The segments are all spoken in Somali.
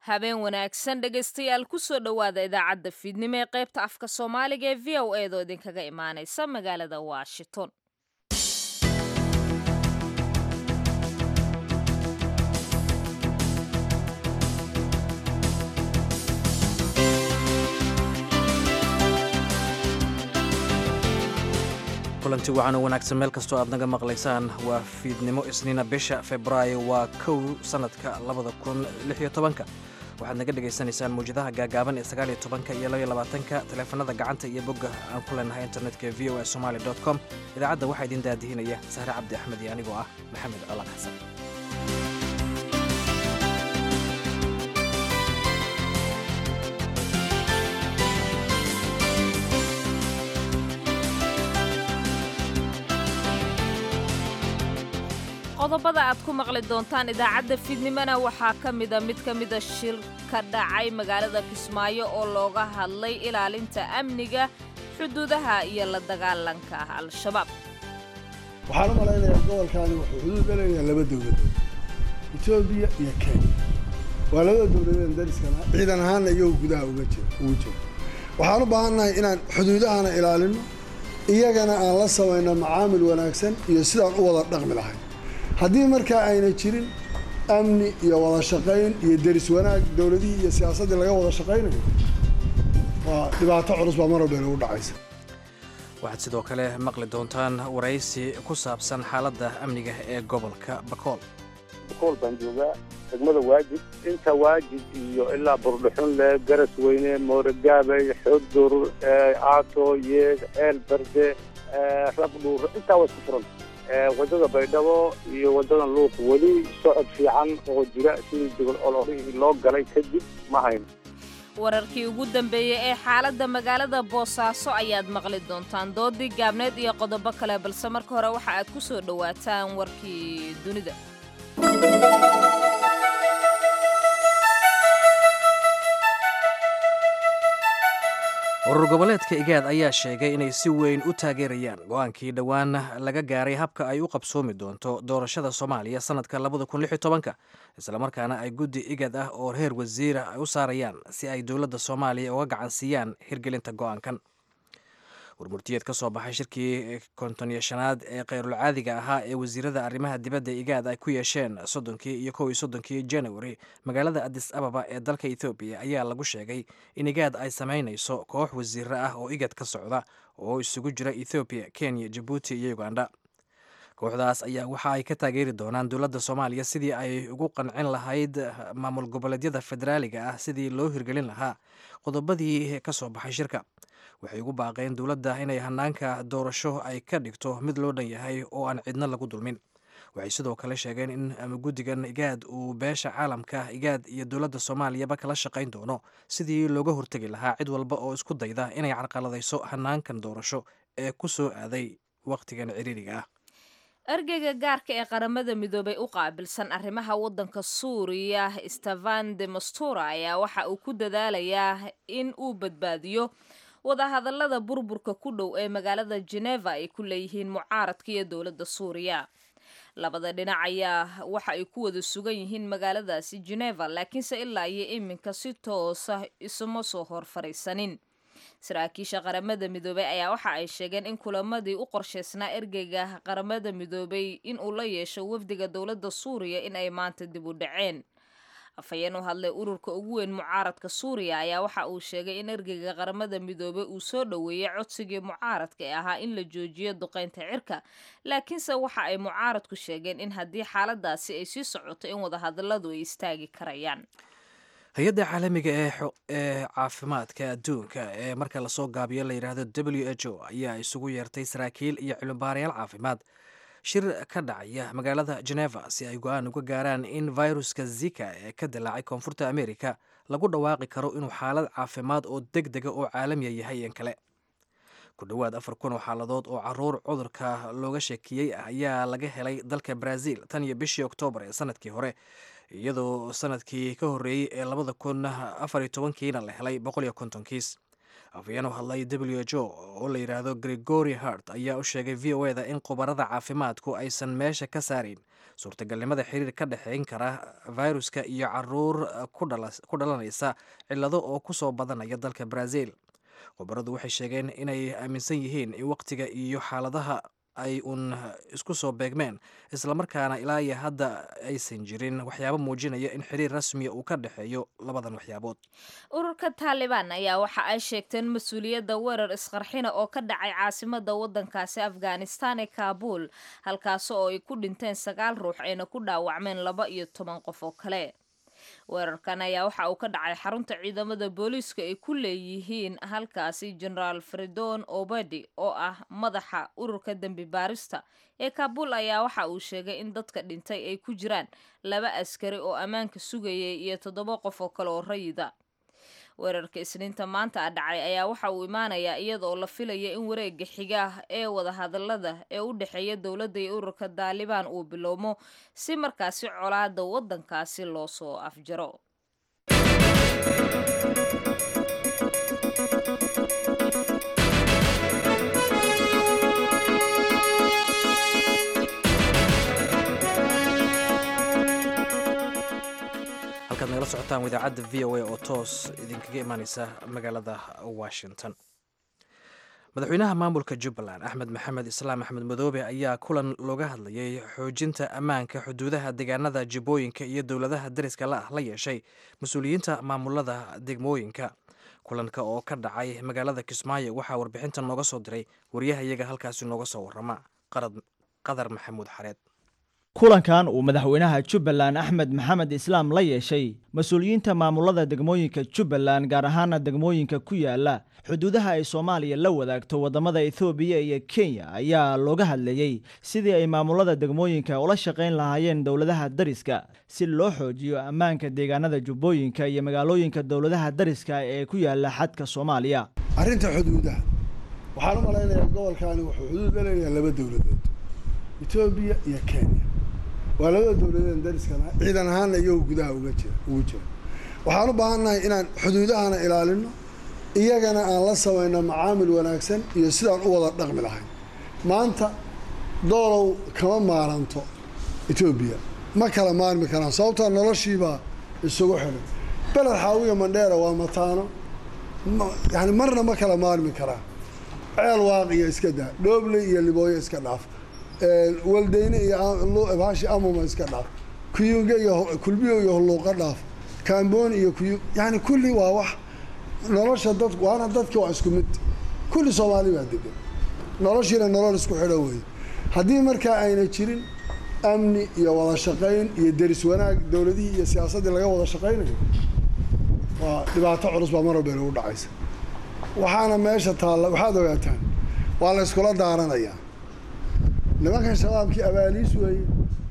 habeen wanaagsan dhegaystayaal kusoo dhowaada idaacadda fiidnimo ee qaybta afka soomaaliga ee v o eedoo idinkaga imaanaysa magaalada washington. kulanti wacan oo wanaagsan meel kastoo aad naga maqlaysaan waa fiidnimo isniina bisha febraayo waa 1 sanadka 2016 waxaad naga dhegaysanaysaan muwjadaha gaagaaban ee 19 iyo 22 taleefanada gacanta iyo bogga aan ku leenahay internetka ee voasomali.com idaacadda waxaa idin daadihinaya sahre cabdi axmed iyo anigoo ah maxamed colaad xasan. qodobada aad ku maqli doontaan idaacadda fiidnimona waxaa mid ka mida shir ka dhacay magaalada Kismaayo oo looga hadlay ilaalinta amniga xuduudaha iyo la dagaalanka al-shabaab. waxaan u malaynayaa gobolkaani wuxuu xuduud leeyahay laba dawladood, Itoobiya iyo Kenya. waa laba dawladood dariskana ciidan ahaan iyo gudaha uga jira. waxaan u baahannahay inaan xuduudahana ilaalino, iyagana aan la samayno macaamil wanaagsan iyo sidaan u wada dhaqmi lahayn. haddii markaa ayna jirin amni iyo wada shaqayn iyo deris wanaag dawladihii iyo siyaasaddii laga wada shaqaynayo, waa dhibaato culus baa mar walba inagu dhacaysa. waxaad sidoo kale maqli doontaan waraysi ku saabsan xaaladda amniga ee gobolka Bakool. Bakool baan joogaa degmada Waajid, inta Waajid iyo ilaa Burdhuxunle, Garas Weyne, Mooragaabay, Xudur, Aato, Yeed, Eel Barde, Rabdhuur, intaa waa isku furan. wadada Baydhabo iyo wadada Luuq weli socod fiican oo jira sidii degol ololihii loo galay kadib ma hayno. wararkii ugu dambeeyay ee xaaladda magaalada Boosaaso ayaad maqli doontaan, doodii gaabneed iyo qodobo kale, balse marka hore waxa aad ku soo dhawaataan warkii dunida. urur goboleedka igaad ayaa sheegay inay si weyn u taageerayaan go-aankii dhowaan laga gaaray habka ay u qabsoomi doonto doorashada Soomaaliya sanadka 2016 isla markaana ay guddi igaad ah oo heer wasiir ay u saarayaan si ay dowladda Soomaaliya uga gacan siiyaan hirgelinta go-aankan. warmurtiyeed ka soo baxay shirkii 55aad ee qeyrul caadiga ahaa ee wasiirada arrimaha dibadda igaad ay ku yeesheen 30 iyo 31 January magaalada Addis Ababa ee dalka Ethiopia ayaa lagu sheegay in igaad ay sameynayso koox wasiiro ah oo igaad ka socda oo isugu jira Ethiopia, Kenya, Djibouti iyo Uganda. kooxdaas ayaa waxa ay ka taageeri doonaan dowladda Soomaaliya sidii ay ugu qancin lahayd maamul goboleedyada federaaliga ah sidii loo hirgelin lahaa qodobadii ka soo baxay shirka. waxay ugu baaqeen dowladda inay hanaanka doorasho ay ka dhigto mid loo dhan yahay oo aan cidna lagu dulmin. waxay sidoo kale sheegeen in guddigan igaad uu beesha caalamka igaad iyo dowladda Soomaaliyaba kala shaqayn doono sidii looga hortagi lahaa cid walba oo isku dayda inay carqaladayso hanaankan doorasho ee ku soo aaday waqtigan ciriiriga ah. ergeyga gaarka ee qaramada midoobay u qaabilsan arrimaha waddanka Suuriya Staffan de Mistura ayaa waxa uu ku dadaalayaa in uu badbaadiyo wadahadallada burburka ku dhow ee magaalada Geneva ay ku leeyihiin mucaaradka iyo dowladda Suuriya. labada dhinac ayaa waxa ay ku wada sugan yihiin magaaladaasi Geneva, laakiinse ilaa iyo iminka si toos ah isuma soo hor fariisanin. saraakiisha qaramada midoobay ayaa waxa ay sheegeen in kulamadii u qorshaysnaa ergeyga qaramada midoobay in uu la yeesho wafdiga dowladda Suuriya in ay maanta dib u dhaceen. afhayeen u hadlay ururka ugu weyn mucaaradka Suuriya ayaa waxa uu sheegay in ergeyga qaramada midoobay uu soo dhaweeyay codsigii mucaaradka ee ahaa in la joojiyo duqeynta cirka, laakiinse waxa ay mucaaradku sheegeen in haddii xaaladaasi ay sii socoto in wadahadalladu ay istaagi karayaan. hay-adda caalamiga ee caafimaadka adduunka ee marka lasoo gaabiyo la yidhaahdo WHO ayaa isugu yeertay saraakiil iyo cilmibaarayaal caafimaad shir ka dhacaya magaalada Geneva si ay go'aan uga gaaraan in viruska Zika ee ka dilaacay koonfurta Amerika lagu dhawaaqi karo inuu xaalad caafimaad oo degdega oo caalamiya yahay in kale. ku dhowaad 4,000 oo xaaladood oo caruur cudurka looga sheekiyey ayaa laga helay dalka Brazil tan iyo bishii Oktoobar ee sanadkii hore, iyadoo sanadkii ka horreeyay ee 2014 la helay 150 kiis. afhayeen u hadlay WHO oo la yidhaahdo Gregory Hart ayaa u sheegay VOA-da in khubarada caafimaadku aysan meesha ka saarayn suurtagalnimada xiriir ka dhexayn kara fayruska iyo caruur ku dhalanaysa cillado oo ku soo badanaya dalka Brazil. khubaradu waxay sheegeen inay aaminsan yihiin in waqtiga iyo xaaladaha ay isku soo beegmeen islamarkaana ilaa iyo hadda aysan jirin waxyaabo muujinaya in xiriir rasmiya uu ka dhexeeyo labadan waxyaabood. ururka Taliban ayaa waxa ay sheegteen mas-uuliyadda weerar isqarxina oo ka dhacay caasimada wadankaasi Afghanistan ee Kabul, halkaas oo ay ku dhinteen 9 ruux ayna ku dhaawacmeen 12 qof oo kale. weerarkan ayaa waxa uu ka dhacay xarunta ciidamada booliiska ay ku leeyihiin halkaasi. General Fredon Obadi oo ah madaxa ururka dambi baarista ee Kabul ayaa waxa uu sheegay in dadka dhintay ay ku jiraan 2 askari oo ammaanka sugayay iyo 7 qof oo kale oo rayida. weerarka Isniinta maanta dhacay ayaa waxa uu imaanayaa iyadoo la filayo in wareegga xiga ee wada hadallada ee u dhaxeeya dowladda iyo ururka Taliban uu bilowmo si markaasi colaadda wadankaasi loo soo afjaro. halkaad nagala socotaan idaacadda VOA oo toos idinkaga imaaneysa magaalada Washington. madaxweynaha maamulka Jubbaland Axmed Maxamed Islaam Axmed Madoobe ayaa kulan looga hadlayay xoojinta ammaanka xuduudaha deegaanada Jubbooyinka iyo dowladaha dariska la yeeshay mas-uuliyiinta maamulada degmooyinka. kulanka oo ka dhacay magaalada Kismaayo waxaa warbixintan nooga soo diray wariyahayaga halkaasi nooga soo warrama Qadar Maxamuud Xareed. kulankan uu madaxweynaha Jubbaland Axmed Maxamed Islaam la yeeshay mas'uuliyiinta maamulada degmooyinka Jubbaland gaar ahaan degmooyinka ku yaala xuduudaha ay Soomaaliya la wadaagto wadamada Itoobiya iyo Kenya ayaa looga hadlayay sidii ay maamulada degmooyinka ula shaqeyn lahaayeen dowladaha dariska si loo xoojiyo ammaanka deegaanada Jubbooyinka iyo magaalooyinka dowladaha dariska ee ku yaala xadka Soomaaliya. arrinta xuduudaha waxaan u maleynayaa gobolkaani wuxuu xuduud la leeyahay 2 dowladood, Itoobiya iyo Kenya. waa 2 dowladood dariskana ciidan ahaan ayuu gudaha ugu jira. waxaan u baahanahay inaan xuduudahana ilaalino, iyagana aan la samayno macaamil wanaagsan iyo sidaan u wada dhaqmi lahayn. maanta doolow kama maaranto Itoobiya, ma kala maarmi karaan sababtoo noloshiiba isugu xiran. beled xaawiya Mandheera waa mataano, yani marna ma kala maarmi karaan. ceel waaqiya iska daa, dhoobley iyo libooyo iska dhaaf, waldeyne iyo baashi amuma iska dhaaf, kuyunga iyo kulbiyo iyo luuqa dhaaf, kaamboon iyo kuyung, yani kulli waa wax nolosha dadku waana dadka waa isku mid. kulli Soomaali baa degan, noloshiina nolol isku xidhan weeye. haddii markaa ayna jirin amni iyo wada shaqayn iyo deris wanaag dowladihii iyo siyaasaddii laga wada shaqaynayo, waa dhibaato culus baa mar walba inagu dhacaysa. waxaana meesha taalla waxaad ogaataan waa la iskula daaranayaa. nimankan shabaabkii abaaliis weeye,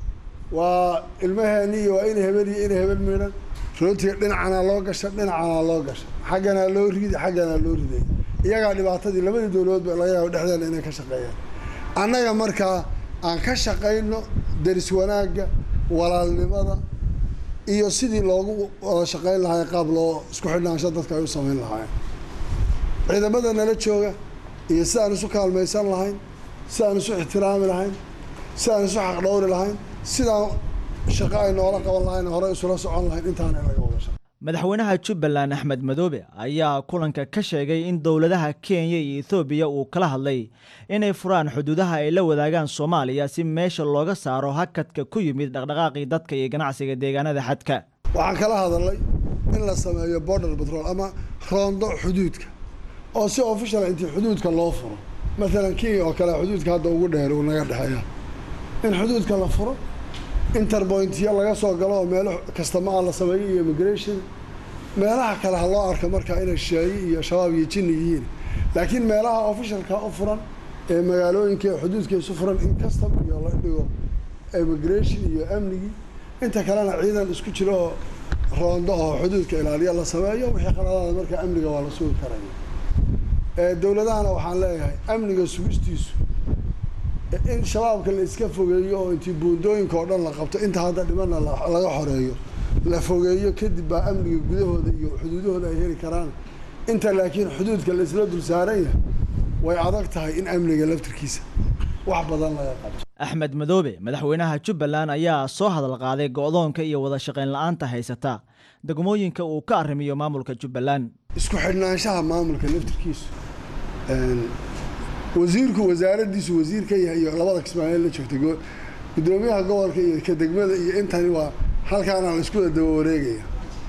waa ilmaheeni iyo waa ina hebel iyo ina hebel miidhan, rootiga dhinacana loo gasha dhinacana loo gasha, xaggana loo ridi xaggana loo riday. iyagaa dhibaatadii 2 dowladoodba laga yaabo dhexdeena inay ka shaqeeyaan. annaga markaa aan ka shaqayno deris wanaagga, walaalnimada iyo sidii loogu wada shaqayn lahaa qaab loo isku xidhnaansho dadka ay u samayn lahaayeen. ciidamada nala jooga iyo sidaan isu kaalmaysan lahayn, sidaan isu ixtiraami lahayn, sidaan isu xaq dhowri lahayn, sidaan shaqo ay noola qaban lahayn, hore isula socon lahayn, intaana laga wada shaqeeyo. madaxweynaha Jubbaland Axmed Madoobe ayaa kulanka ka sheegay in dowladaha Kenya iyo Itoobiya uu kala hadlay inay furaan xuduudaha ay la wadaagaan Soomaaliya si meesha looga saaro hakadka ku yimid dhaqdhaqaaqii dadka iyo ganacsiga deegaanada xadka. waxaan kala hadalay in la sameeyo border patrol ama roondo xuduudka oo si official intii xuduudka loo furo. مثلا Kenya oo kale xuduudka hadda ugu dheer uu naga dhaxeeya in xuduudka la furo, interpointiya laga soo galo meelo kasta ma la sameeyo iyo immigration meelaha kale ha loo arko marka inay sheey iyo shabaab iyo jin yihiin. laakiin meelaha officialka u furan ee magaalooyinka xuduudka isu furan in custom iyo la dhigo immigration iyo amnigi, inta kalena ciidan isku jiro roondo oo xuduudka ilaaliya la sameeyo. wixii qaladaad marka amniga waa la soo karayo. dowladahana waxaan leeyahay amniga sugistiisu in shabaabka la iska fogeeyo oo intii buundooyinka oo dhan la qabto inta hadda dhimana laga xoreeyo la fogeeyo, kadib baa amniga gudahooda iyo xuduudahooda ay heli karaan inta laakiin xuduudka la isla dul saaran yahay way adag tahay in amniga laftirkiisa wax badan laga qabto. Axmed Madoobe madaxweynaha Jubbaland ayaa soo hadal qaaday go'doonka iyo wada shaqayn la'aanta haysata degmooyinka uu ka arrimiyo maamulka Jubbaland. Isku xidhnaanshaha maamulka laftirkiisa wasiirku wasaaradiisu wasiirka iyo labada Kismaaciil la joogtay gudoomiyaha gobolka iyo ka degmada iyo intani waa halkaana la isku daba wareegaya.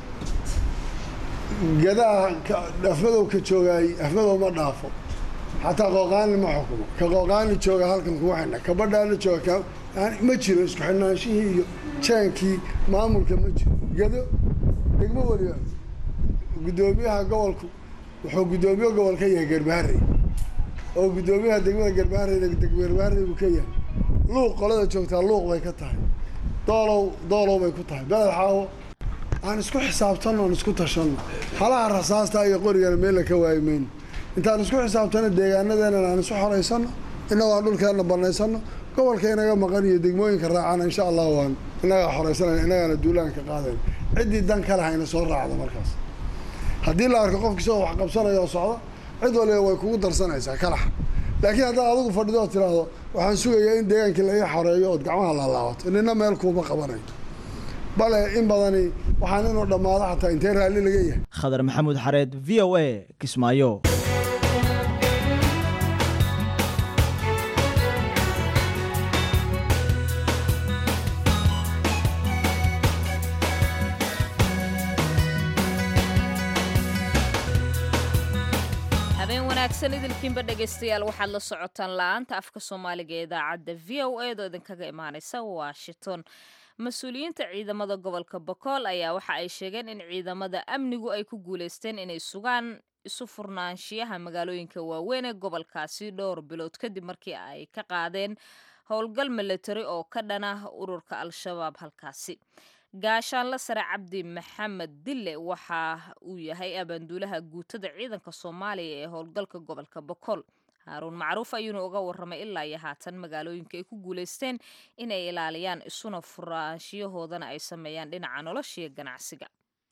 Gadaa afmadow ka joogay afmadow ma dhaafo xataa qooqaan ma xukumo ka qooqaan jooga halkan ku waxna ka badhaana jooga ma jiro isku xidhnaanshihii iyo jaankii maamulka ma jiro. Gado degmo waliba gudoomiyaha gobolku wuxuu gudoomiyaha gobolka yahay Garbaharey oo gudoomiyaha degmada Garbaharey uu ka yahay luuq qolada joogtaa luuq bay ka tahay doolow bay ku tahay badal xaawo aan isku xisaabtano aan isku tashano halaha rasaasta iyo qoriga meel ka waayeen intaan isku xisaabtano deegaanadeena aan isku xoreysano inagoo dhulkeena banaysano gobolka inaga maqan iyo degmooyinka raacana insha Allah waan inaga xoreysano inagana duulaanka qaadeen cidii dan kale hayna soo raacdo markaas haddii la arko qofkii soo wax qabsanayo socdo cid waliba way kugu darsanaysaa kalax laakiin hadda adigu fadhido tiraado waxaan sugayaa in deegaanka la xoreeyo oo gacmaha la laawato inna meel kuma qabanayo bale in badani waxaan inuu dhamaado xataa intee raali laga yahay. Khadar Maxamuud Xareed VOA Kismaayo. idilkiinba dhegaystayaal waxaad la socotaan la'aanta afka Soomaaliga ee idaacadda VOA oo idinkaga imaanaysa Washington. Mas-uuliyiinta ciidamada gobolka Boqol ayaa waxa ay sheegeen in ciidamada amnigu ay ku guuleysteen inay sugaan isu furnaanshiyaha magaalooyinka waaweyn ee gobolkaasi dhowr bilood kadib markii ay ka qaadeen howlgal military oo ka dhana ururka Al-Shabaab halkaasi. gaashaanle sare cabdi maxamed dille waxa uu yahay abaanduulaha guutada ciidanka Soomaaliya ee howlgalka gobolka Boqol. Haruun Macruuf ayuuna uga warramay ilaa iyo haatan magaalooyinka ay ku guuleysteen inay ilaaliyaan isuna furaashiyahoodana ay sameeyaan dhinaca nolosha iyo ganacsiga.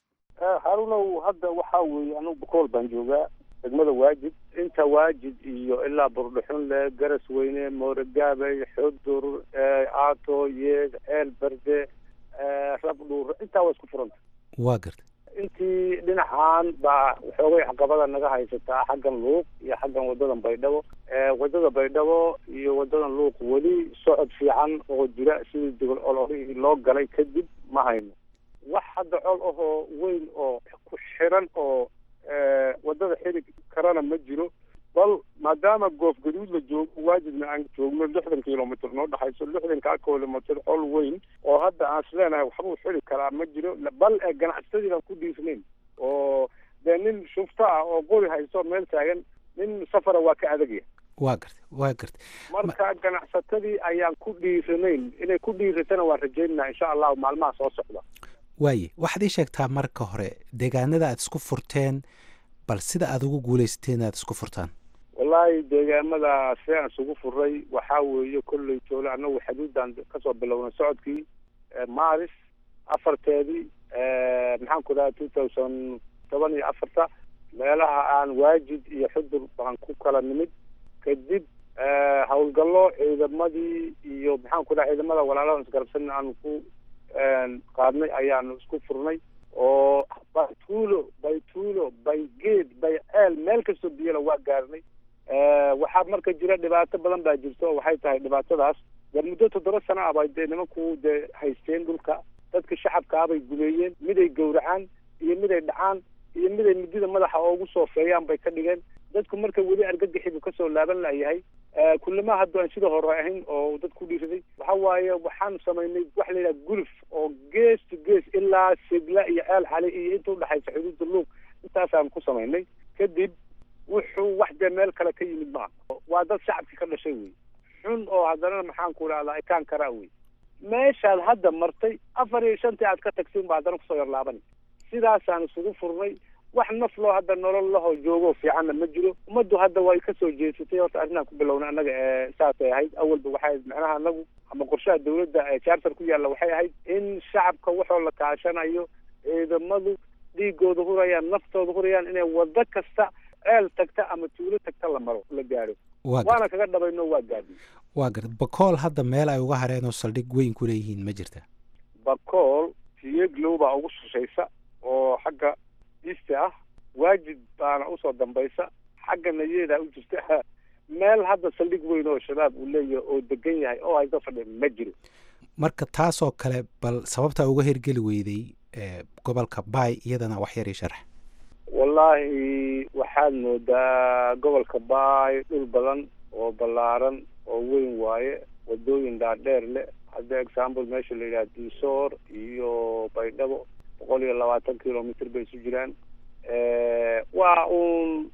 Haruunow hadda waxa weeye anigu Boqol baan joogaa degmada Waajid inta Waajid iyo ilaa Burdhuxun le Garas Weyne Mooragaabay Xudur Aato Yeed Eelbarde rabdhuur intaa waa isku furanta waa gartay intii dhinacan baa waxoogay caqabada naga haysataa xaggan luuq iyo xaggan wadadan wadada baydhabo iyo wadadan luuq weli socod fiican oo jira sidii degol ololihii loo galay kadib ma hayno wax hadda col ahoo weyn oo ku xiran oo wadada xiri karana ma jiro bal maadaama goof gaduud la joogo Waajidna aan joogno 60 kilomitir noo dhaxayso 60 kilomitir col weyn oo hadda aan isleenahay waxba u xiri karaa ma jiro bal ganacsadii ku dhiisnayn oo nin shufta oo qori hayso meel taagan nin safara waa ka adagya waa gartay marka ganacsatadii ayaan ku dhiisnayn inay ku dhiisatana waa rajaynaa insha Allah maalmaha soo socda waaye waxaad ii sheegtaa marka hore deegaanada aad isku furteen bal sida aad ugu guuleysteen aad isku furtaan. والله deegaamada sidaan isugu furay waxa weeye kulay toole anagu xuduudan ka soo bilowna socodkii Maaris afarteedii maxaan ku dhahay 2014 meelaha aan Waajid iyo Xudur baan ku kala nimid kadib howlgallo ciidamadii iyo maxaan ku dhahay ciidamada walaalaha isgarabsan aan ku qaadnay ayaan isku furnay oo baytuulo baygeed bayceel meel kastoo biyo waa gaarnay waxaa marka jira dhibaato badan baa jirto waxay tahay dhibaatadaas muddo 7 sano ah bay nimanku haysteen dhulka dadka shacabka bay gumeeyeen miday gowracaan iyo miday dhacaan iyo miday midida madaxa ugu soofeeyaan bay ka dhigeen dadku marka weli argagaxibu ka soo laaban lahayahay kullama hadda aan sida hore ahayn oo dadku dhiisaday waxa waaye waxaan sameynay wax la yiraahdo gulf oo gees to gees ilaa Sigla iyo Eel Xali iyo inta u dhaxaysa xuduudda luuq intaasaan ku sameynay kadib wuxuu waxda meel kale ka yimid ma waa dad shacabka ka dhashay weey xun oo hadana maxaan ku raacdaa ikaan kara weey meeshaad hadda martay 4 iyo 5 aad ka tagsin baad hadana ku soo yarlaaban sidaasaan isugu furnay wax naflo hadda nolol laho joogo fiican ma jiro umadu hadda way ka soo jeesatay horta arrinta ku bilowna anaga saasay ahayd awalba waxay macnaha anagu ama qorshaha dawladda ee charter ku yaala waxay ahayd in shacabka wuxuu la kaashanayo ciidamadu dhiigooda hurayaan, naftooda hurayaan, inay wado kasta ceel tagta ama tuulo tagta la maro la gaadho. waana kaga dhabayno waa gaadhi. waa garad bakool hadda meel ay uga hareen oo saldhig weyn ku leeyihiin ma jirta? bakool tiyeglow baa ugu shishaysa oo xagga iiste ah, waajid baana usoo dambaysa, xagga nayeedaa u jirta. meel hadda saldhig weyn oo shabaab uu leeyahay oo degan yahay oo ay ka fadheen ma jiro. marka taasoo kale bal sababta uga hirgeli weyday gobolka baay iyadana wax yar ii sharax. wallaahi waxaad moodaa gobolka baay dhul badan oo ballaaran oo weyn waaye, wadooyin dhaadheer leh. hadda example meesha la yidhaha diisoor iyo baydhabo 120 kilomitr bay isu jiraan. waa uun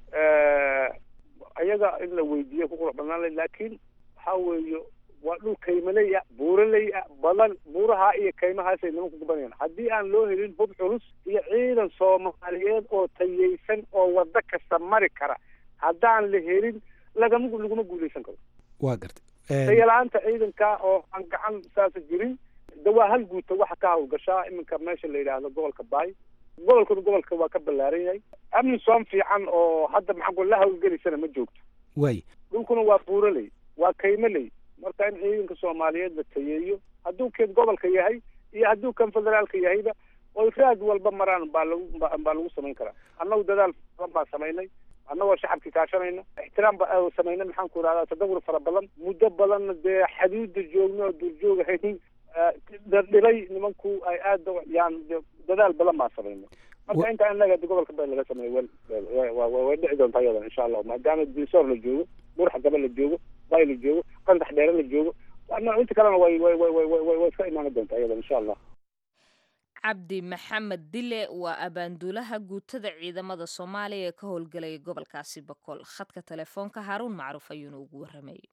ayaga in la weydiiyo ku qurux badnaan leh, laakiin waxaa weeye waa dhul kaymaley ah, buuraley ah, badan. buuraha iyo kaymahaasay nimanku gubanayaan. haddii aan loo helin hub culus iyo ciidan soomaaliyeed oo tayeysan oo wado kasta mari kara, haddaan la helin laguma guuleysan karo. waa gartay tayala-aanta ciidanka oo aan gacan saasa jirin, dawaa hal guuta waxa ka hawlgashaa iminka meesha la yidhaahdo gobolka baay. gobolka waa ka ballaaran yahay. amni soom fiican oo hadda maxaa la hawlgelisana ma joogto. way dhulkuna waa buuraley, waa kaymaley. marka in ciidanka soomaaliyeed la tayeeyo, hadduu keed gobolka yahay iyo hadduu kan federaalka yahayba, oo raad walba maraan baa lagu samayn karaa. annagu dadaal badan baa samaynay, annagoo shacabkii kaashanayna, ixtiraam baa samaynay, maxaan ku idhahdaa tadawur fara badan, muddo badanna dee xaduudda joogno oo duurjoogahayn dhibay nimanku ay aada yaan dadaal badan baa samaynay. marka inta inaga gobolka bay laga sameeyay way dhici doontaa iyadan insha allah, maadaama diisoor la joogo, burxa gaba la joogo, bay la joogo, qandax dheere la joogo, inta kalena way iska imaan doontaa iyadan insha allah. cabdi maxamed dile waa abaanduulaha guutada ciidamada soomaaliya ee ka howlgelaya gobolkaasi bakool. khadka telefoonka haaruun macruuf ayuuna ugu waramayay.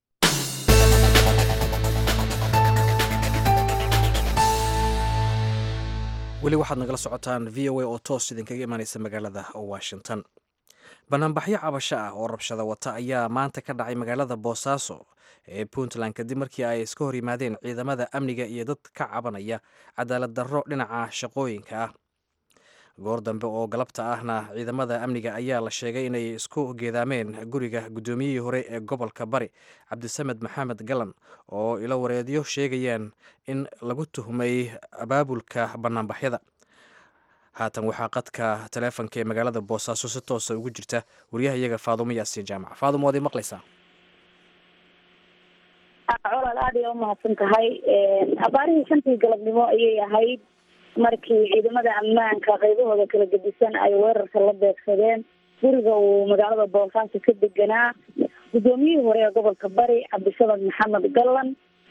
weli waxaad nagala socotaan v o a oo toos idinkaga imaanaysa magaalada washington. banaanbaxyo cabasho ah oo rabshada wata ayaa maanta ka dhacay magaalada boosaaso ee puntland kadib markii ay iska hor yimaadeen ciidamada amniga iyo dad ka cabanaya cadaalad darro dhinaca shaqooyinka ah. goor dambe oo galabta ahna ciidamada amniga ayaa la sheegay inay isku geedaameen guriga guddoomiyihii hore ee gobolka bari cabdisamed maxamed galan, oo ilo wareedyo sheegayaan in lagu tuhmay abaabulka banaanbaxyada. haatan waxaa qadka taleefonka ee magaalada boosaaso si toosa ugu jirta wariyahayaga faadumo yaasiin jaamac. faadumo, waad ii maqlaysaa? colaal aad ay umahadsan tahay. abaarihii 5 galabnimo ayay ahayd markii ciidamada ammaanka qaybahooda kala gedisan ay weerarka la beegsadeen guriga uu magaalada boosaaso ka deganaa guddoomiyihii hore ee gobolka bari cabdisamed maxamed galan.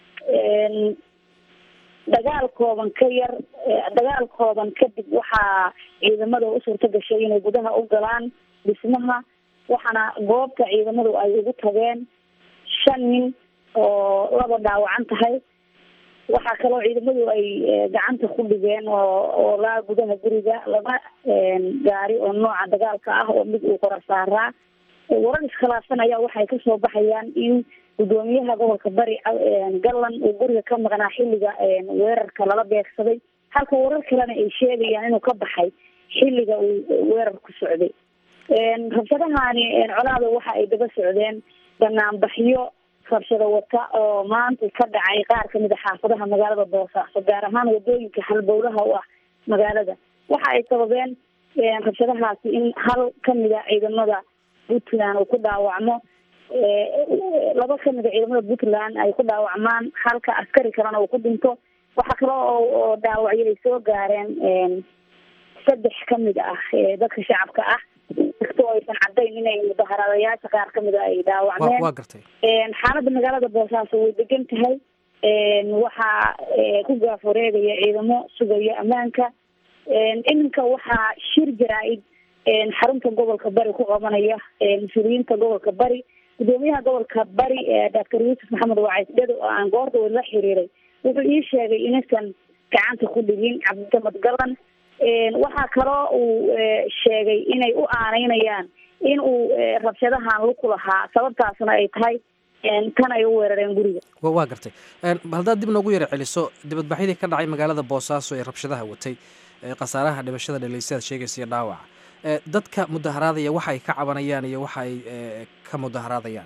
dagaal kooban kadib waxaa ciidamada u suurta gashay inay gudaha u galaan dhismaha, waxaana goobta ciidamadu ay ugu tageen 5 nin oo 2 dhaawacan tahay. waxaa kaloo ciidamadu ay gacanta ku dhigeen oo laa gudaha guriga 2 gaari oo nooca dagaalka ah oo mid uu qora saaraa. warar iskhilaafsan ayaa waxay kasoo baxayaan in gudoomiyaha gobolka bari galan uu guriga ka maqnaa xilliga weerarka lala beegsaday, halka warar kalena ay sheegayaan inuu ka baxay xilliga uu weerarku socday. rabshadahani colaada waxa ay daba socdeen banaanbaxyo rabshado wata oo maanta ka dhacay qaar kamid a xaafadaha magaalada boosaaso, gaar ahaan wadooyinka halbowlaha u ah magaalada. waxa ay sababeen rabshadahaasi in hal kamid a ciidamada puntland uu ku dhaawacmo, 2 kamid a ciidamada puntland ay ku dhaawacmaan, halka askari kalena uu ku dhinto. waxa kale oo dhaawacyo ay soo gaareen 3 kamid ah dadka shacabka ah, inkastoo aysan cadayn inay mudaharadayaasha qaar kamid a ay dhaawacmeen. xaaladda magaalada boosaaso way degan tahay. waxaa ku gaaf wareegaya ciidamo sugaya ammaanka. iminka waxaa shir jaraa-id xarunta gobolka bari ku qabanaya mas-uuliyiinta gobolka bari. gudoomiyaha gobolka bari doctor yuusuf maxamed wacays dhedo oo aan goordhawe la xiriiray wuxuu ii sheegay inaysan gacanta ku dhigin cabdisamed galan. waxaa kaloo uu sheegay inay u aanaynayaan in uu rabshadahan luku lahaa, sababtaasna ay tahay tan ay u weerareen guriga. waa gartay. haddaad dib noogu yara celiso dibadbaxyadii ka dhacay magaalada boosaaso ee rabshadaha watay, khasaaraha dhimashada dhaliisyaad sheegaysa dhaawaca dadka mudaharaadaya waxa ay ka cabanayaan iyo waxa ay ka mudaharaadayaan.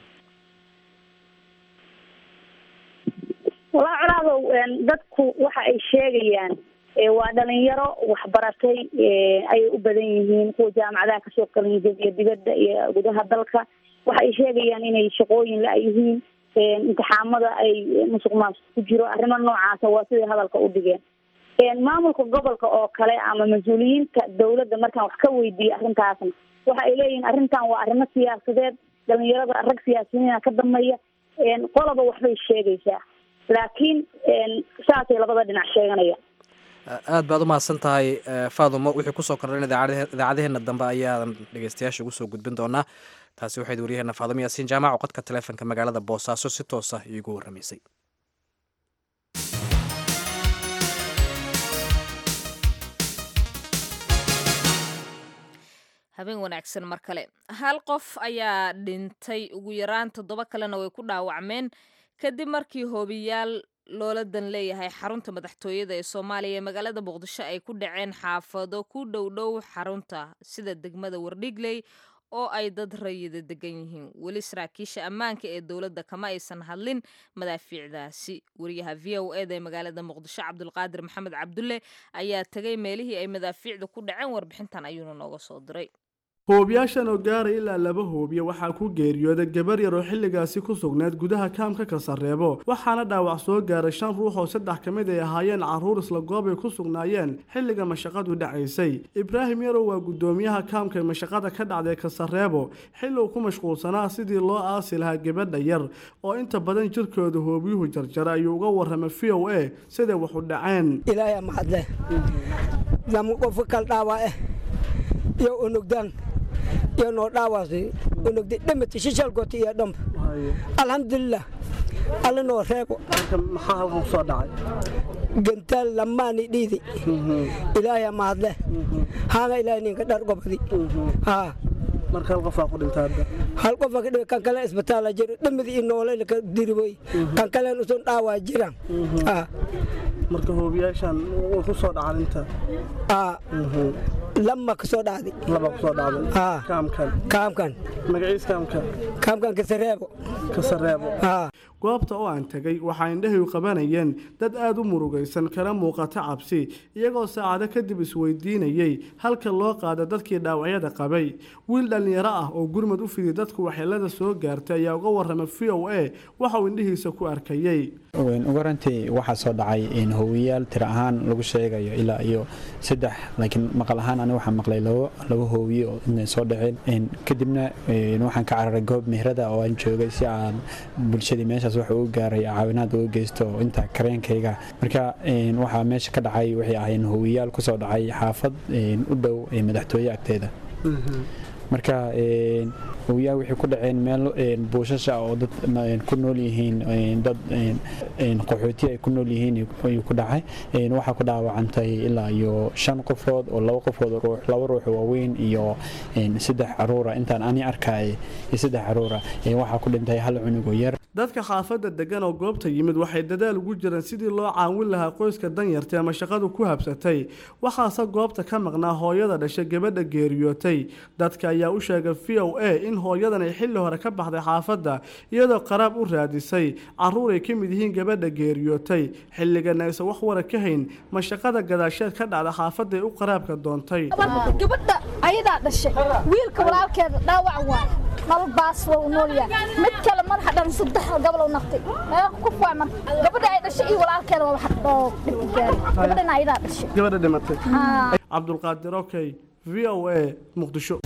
walaa colaadow dadku waxa ay sheegayaan waa dhalinyaro waxbaratay ayay u badan yihiin kuwa jaamacadaha kasoo qalin jabiya dibadda iyo gudaha dalka waxa ay sheegayaan inay shaqooyin la yihiin imtixaamada ay musuqmaasuq ku jiro arrimo noocaasa waa siday hadalka u dhigeen. maamulka gobolka oo kale ama mas-uuliyiinta dawladda markaan wax ka weydiiyey arrintaasna waxa ay leeyihiin arrintan waa arrimo siyaasadeed dhalinyarada rag siyaasiyiina ka dambeeya qoloba waxbay sheegaysaa laakiin saasay labada dhinac sheeganaya. aad baad u mahadsan tahay Faadumo wixii kusoo kordhan idaacadaheena dambe ayaan dhegeystayaasha ugu soo gudbin doonaa. taasi waxay wariyaheena Faadumo Yaasiin Jaamac oo qadka taleefanka magaalada Boosaaso si toos ah iigu warramaysay. habeen wanaagsan mar kale hal qof ayaa dhintay ugu yaraan 7 kalena way ku dhaawacmeen kadib markii hoobiyaal loola dan leeyahay xarunta madaxtooyada ee Soomaaliya ee magaalada Muqdisho ay ku dhaceen xaafado ku dhow xarunta sida degmada Wardhigley oo ay dad rayida degan yihiin weli saraakiisha ammaanka ee dawladda kama aysan hadlin madaafiicdaasi. wariyaha VOA ee magaalada Muqdisho Cabdulqaadir Maxamed Cabdulle ayaa tagay meelihii ay madaafiicdu ku dhaceen warbixintan ayuuna nooga soo diray. hoobiyaashan oo gaaray ilaa 2 hoobiye waxaa ku geeriyooday gabar yar oo xilligaasi ku sugnayd gudaha kaamka Kasareebo waxaana dhaawac soo gaaray 5 ruux oo 3 kamid ay ahaayeen caruur isla goob ay ku sugnaayeen xilliga mashaqadu dhacaysay. Ibraahim Yaro waa gudoomiyaha kaamka mashaqada ka dhacday Kasareebo xilli uu ku mashquulsanaa sidii loo aasi lahaa gabadha yar oo inta badan jirkooda hoobiyuhu jarjara ayuu uga warramay VOA sida wax u dhaceen. ilaahay mahadle lamu qof kal dhaawac iyo unugdan iyo noo dhaawasay unugdi dhimata shishal gooti iyo dham alxamdulillah alla noo reebo maxaa halkan soo dhacay gantaal lamaani dhiidi ilaahay mahadle haana ilaahay ninka dhar gobadi marka hal qof ku dhintay hal qof ka dhintay kan kale isbitaal jiro dhimadi noolay ka diribay kan kale usan dhaawaa jiraan marka hoobiyaashan uu ku soo dhacay inta lama ka soo dhacday kaamkan magaciisa kaamkan Kasareebo goobta oo aan tagay waxa indhahay qabanayeen dad aad u murugaysan kana muuqata cabsi iyagoo saacado kadib isweydiinayay halka loo qaado dadkii dhaawacyada qabay. wiil dhalinyaro ah oo gurmad u fidiyay dadku waxyeelada soo gaartay ayaa uga warramay VOA waxa uu indhihiisa ku arkayay. ugu rantii waxa soo dhacay in hoowiyaal tira ahaan lagu sheegayo ilaa iyo 3 laakiin maqal ahaan aniga waxaan maqlay laba hoowiye oo inay soo dhaceen kadibna waxaan ka cararay goob meherada oo aan joogay si aan bulshadii meeshaas wax ugu gaaray caawinaad ugu geysto inta kareenkayga. marka waxa meesha ka dhacay waxay ahaayeen hoowiyaal ku soo dhacay xaafad u dhow madaxtooyada agteeda. marka hoowiyaal waxay ku dhaceen meel buushasha oo dad ku nool yihiin dad qaxooti ay ku nool yihiin ayuu ku dhacay. waxa ku dhaawacantay ilaa iyo 5 qofood oo 2 qofood oo 2 ruux waaweyn iyo 3 caruur intaan ani arkay 3 caruur waxa ku dhintay hal cunug oo yar. dadka xaafadda degan oo goobta yimid waxay dadaal ugu jireen sidii loo caawin lahaa qoyska danyarta ama shaqadu ku habsatay. waxaase goobta ka maqnaa hooyada dhashay gabadha geeriyootay. dadka ayaa u sheegay VOA in hooyadan ay xilli hore ka baxday xaafadda iyadoo qaraab u raadisay caruur ay ka mid yihiin gabadha geeriyootay xilligan aysan wax wara ka hayn mashaqada gadaasheed ka dhacda xaafadda ay u qaraabka doontay. gabadha ayadaa dhashay wiilka walaalkeeda dhaawac waa nolol baas waa u noolyahay mid kale madaxa dhan 3 gabal u naftay ku faaman gabadha ay dhashay iyo walaalkeeda waa wax dhib gaaray gabadhana ayadaa dhashay gabadha dhimatay. Cabdulqaadir Okay VOA Muqdisho.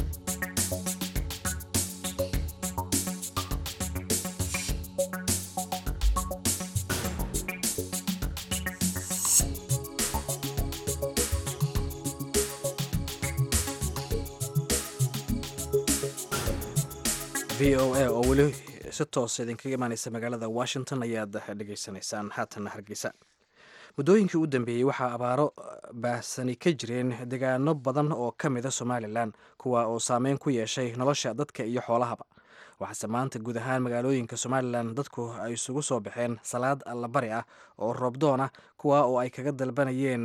VOA oo weli si toos idinkaga imaanaysa magaalada Washington ayaad dhageysanaysaan haatan Hargeysa. muddooyinkii u dambeeyey waxaa abaaro baahsani ka jireen deegaano badan oo ka mid a Somaliland kuwa oo saameyn ku yeeshay nolosha dadka iyo xoolahaba. waxaase maanta guud ahaan magaalooyinka somalilan dadku ay isugu soo baxeen salaad allabari ah oo roobdoon ah kuwa oo ay kaga dalbanayeen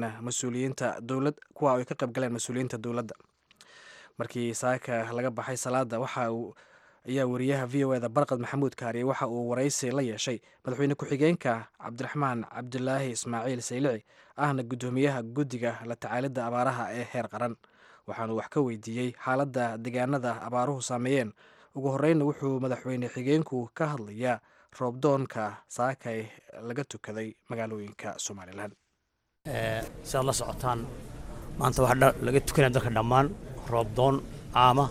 kuwa ay ka qaybgaleen mas-uuliyiinta dowladda. markii saaka laga baxay salaada ayaa wariyaha v o eda barqad maxamuud kaariye waxa uu waraysi la yeeshay madaxweyne ku-xigeenka cabdiraxmaan cabdulaahi ismaaciil saylici ahna guddoomiyaha guddiga la tacaalidda abaaraha ee heer qaran. waxaanu wax ka weydiiyey xaaladda deegaanada abaaruhu saameeyeen. ugu horeyna wuxuu madaxweyne xigeenku ka hadlayaa roobdoonka saakay laga tukaday magaalooyinka somalilan. sidaad la socotaan maanta waxaa laga tukanaya dalka dhammaan roobdoon caama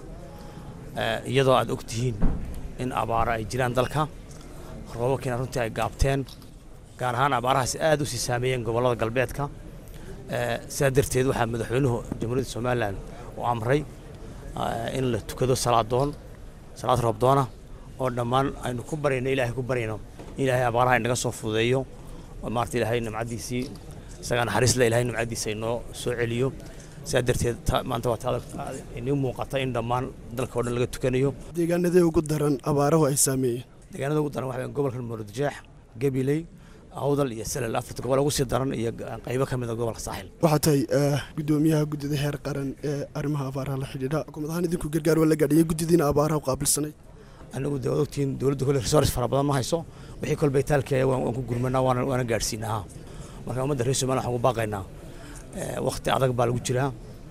iyadoo aad ogtihiin in abaaro ay jiraan dalka roobabkiina runtii ay gaabteen gaar ahaan abaarahaasi aad u sii saameeyeen gobollada galbeedka. sidaa darteed waxaa madaxweynuhu jamhuuriyadda somalilan u amray in la tukado salaad roobdoona oo dhammaan aynu ku baryayno ilaahay ku baryayno in ilaahay abaaraha inaga soo fududeeyo oo maarta ilaahay nimcadiisii isagaa naxariis le ilaahay nimcadiisa inoo soo celiyo. sidaa darteed maanta waa inii muuqata in dhammaan dalka oo dhan laga tukanayo. deegaanadii ugu daran abaaruhu ay saameeyeen deegaanada ugu daran waxaa gobolka Muruudjeex, Gabiley, Awdal iyo Salal, afarta gobol ugu sii daran iyo qaybo ka mid ah gobolka Saaxil. waxaa tahay gudoomiyaha guddida heer qaran ee arrimaha abaaraha la xidhiidha xukuumad ahaan idinku gargaar waa la gaadhiyay guddidiina abaaraha u qaabilsanay. anigu dawladtiin dowladda kale resource fara badan ma hayso wixii kol baytaalkeeda waan ku gurmanaa waana gaadhsiinaa. marka ummadda reer Soomaaliya waxaan u baaqaynaa waqti adag baa lagu jiraa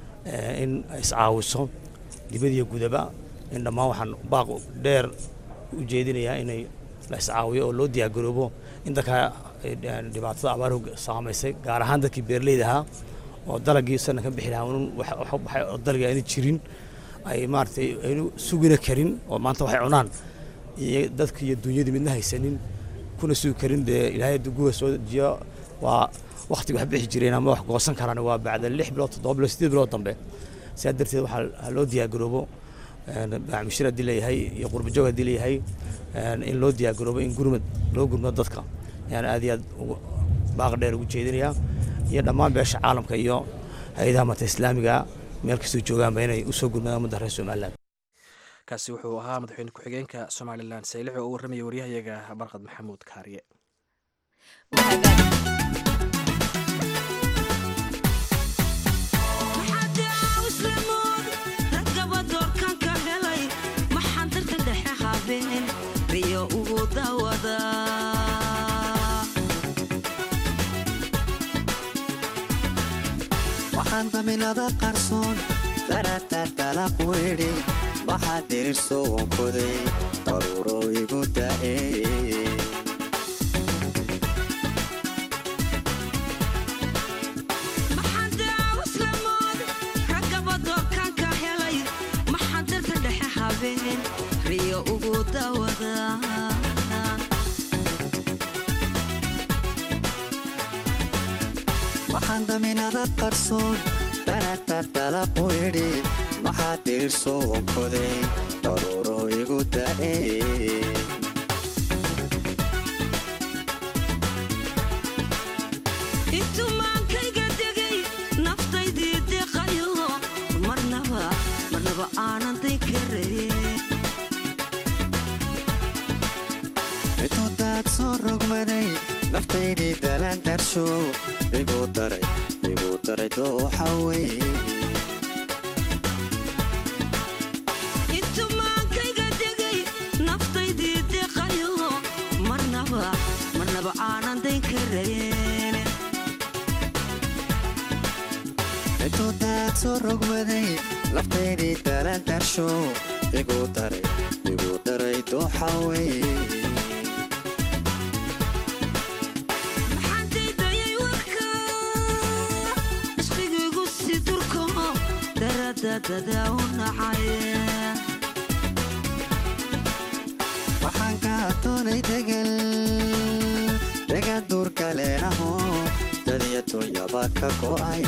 in iscaawiso dibadda iyo gudaba in dhammaan waxaan baaq dheer u jeedinayaa inay la iscaawiyo oo loo diyaargaroobo in dadka dhibaatada abaaruhu saamaysay gaar ahaan dadkii beeraleyda ahaa oo dalagii sanadka bixi lahaa waxay dalagii ayna jirin ay maartay aynu sugina karin oo maanta waxay cunaan iyo dadka iyo dunyada midna haysanin kuna sugi karin dee ilaahay duguga soo jiyo waa waqtiga wax bixi jireen ama wax goosan karaan waa bacda 6 bilood 7 bilood 8 bilood dambe. sidaa darteed waxaa loo diyaargaroobo barnaamijyada hadii leeyahay iyo qurbajoog hadii leeyahay in loo diyaargaroobo in loo gurmado dadka yani aad iyo aad baaq dheer ugu jeedinayaa iyo dhammaan beesha caalamka iyo hay'adaha mata islaamiga meel kastoo joogaanba inay u soo gurmadaan ummadda reer Somaliland. kaasi wuxuu ahaa madaxweyne ku-xigeenka Somaliland Saylici oo warramaya wariyahayaga barqad maxamuud kaariye. waxaan daminada qarsoon daratartala quidhi waxaa dirirso wankoday daruuro igu da'eeye waxaan daminada qarsoon daratartala quidhi waxaa dirirso wankoday daruuro igu da'eeye intumaankayga degay naftaydii deqayo marnaba aanan daykaraye intudaad soo rogmaday naftaydii dalaan darsho igu daray dooxa weye intumaankayga degay naftaydii deqayo marnaba aanan daykarayen intudaad soo rogmaday naftaydii dalaan darsho igu daray dooxa weye waxaan ka doonay degan duurka leenaho dadiya dunyaba ka go'ay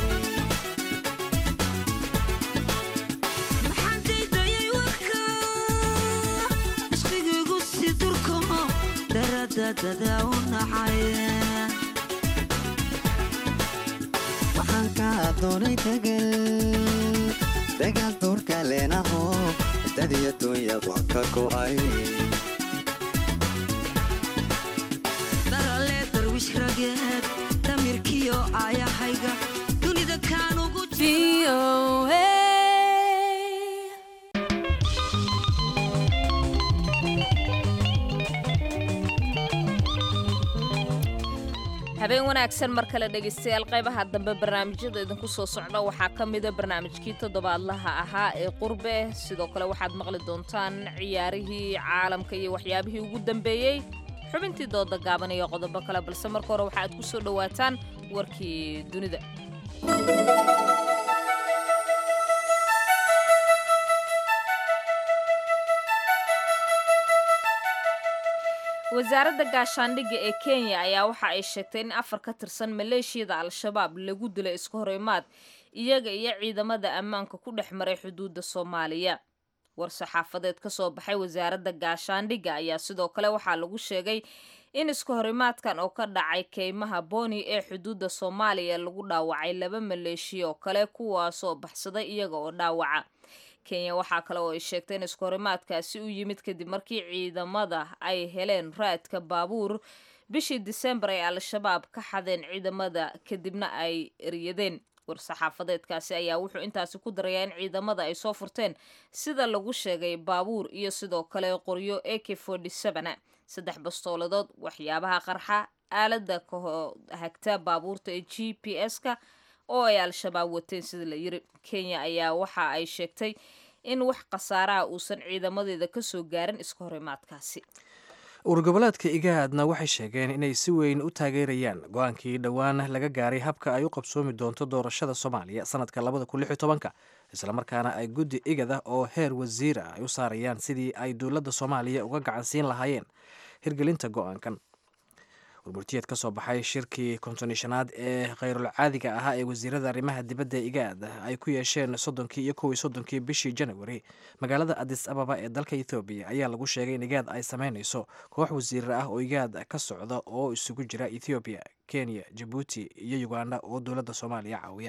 waxaan ka doonay degan duurka leenaho dadiya dunyaba ka go'ay darale darwish rageed damirkiyo aayahayga dunida kaan ugu habeen wanaagsan mar kale dhegaystayaal qaybaha dambe barnaamijyada idinku soo socda waxaa ka mida barnaamijkii toddobaadlaha ahaa ee qurbe sidoo kale waxaad maqli doontaan ciyaarihii caalamka iyo waxyaabihii ugu dambeeyey xubintii dooda gaaban iyo qodobo kale balse marka hore waxaaad ku soo dhowaataan warkii dunida wasaaradda gaashaandhigga ee Kenya ayaa waxa ay sheegtay in 4 ka tirsan maleeshiyada al-shabaab lagu dilay isku horimaad iyaga iyo ciidamada ammaanka ku dhex maray xuduudda Soomaaliya war saxaafadeed ka soo baxay wasaaradda gaashaandhigga ayaa sidoo kale waxaa lagu sheegay in isku horimaadkan oo ka dhacay keymaha Boni ee xuduudda Soomaaliya lagu dhaawacay 2 maleeshiyo oo kale kuwaas oo baxsaday iyaga oo dhaawaca Kenya waxaa kale oo ay sheegtay in isku horimaadkaasi u yimid kadib markii ciidamada ay heleen raadka baabuur bishii December ay al-shabaab ka xadeen ciidamada kadibna ay eriyadeen war-saxaafadeedkaasi ayaa wuxuu intaasi ku darayaa in ciidamada ay soo furteen sida lagu sheegay baabuur iyo sidoo kale qoryo AK-47 saddex bastooladood waxyaabaha qarxa aalada ka hagta baabuurta ee GPS-ka oo ay al-shabaab wateen sida la yiri Kenya ayaa waxa ay sheegtay in wax khasaaraha uusan ciidamadeeda ka soo gaarin iska horimaadkaasi urgoboleedka igaadna waxay sheegeen inay si weyn u taageerayaan go-aankii dhowaan laga gaaray habka ay u qabsoomi doonto doorashada Soomaaliya sanadka 2016 isla markaana ay guddi igada oo heer wasiir ah ay u saarayaan sidii ay dowladda Soomaaliya uga gacan siin lahaayeen hirgelinta go-aankan warburtiyeed ka soo baxay shirkii kontonishanaad ee khayrul caadiga ahaa ee wasiirada arrimaha dibadda igaad ay ku yeesheen 30 iyo 31 bishii January magaalada Addis Ababa ee dalka Ethiopia ayaa lagu sheegay in igaad ay sameynayso koox wasiir ah oo igaad ka socda oo isugu jira Ethiopia, Kenya, Djibouti iyo Uganda oo dowladda Soomaaliya caawiya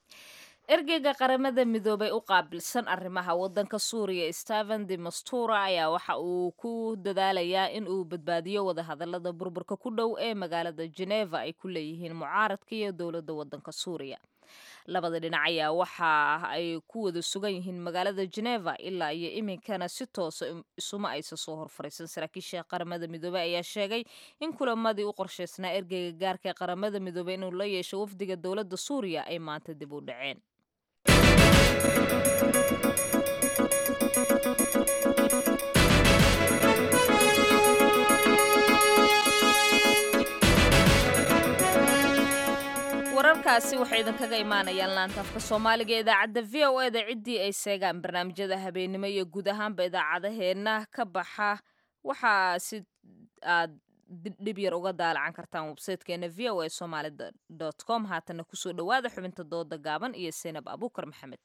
ergeyga qaramada midoobay u qaabilsan arrimaha wadanka Suuriya Staffan de Mistura ayaa waxa uu ku dadaalayaa in uu badbaadiyo wada hadallada burburka ku dhow ee magaalada Geneva ay ku leeyihiin mucaaradka iyo dowladda wadanka Suuriya labada dhinac ayaa waxa ay ku wada sugan yihiin magaalada Geneva ilaa iyo iminkana si toos isuma aysan soo horfariisan saraakiisha qaramada midoobay ayaa sheegay in kulamadii u qorsheysnaa ergeyga gaarka qaramada midoobay inuu la yeesho wafdiga dowladda Suuriya ay maanta dib u dhaceen wararkaasi waxay idinkaga imaanayaan laanta afka Soomaaliga ee idaacadda VOA da ciddii ay seegaan barnaamijyada habeenimo iyo guud ahaanba idaacadaheena ka baxa waxaa si aad dib yar uga daalacan kartaan website-keena voasomali.com haatana kusoo dhawaada xubinta dooda gaaban iyo Seenab Abuukar Maxamed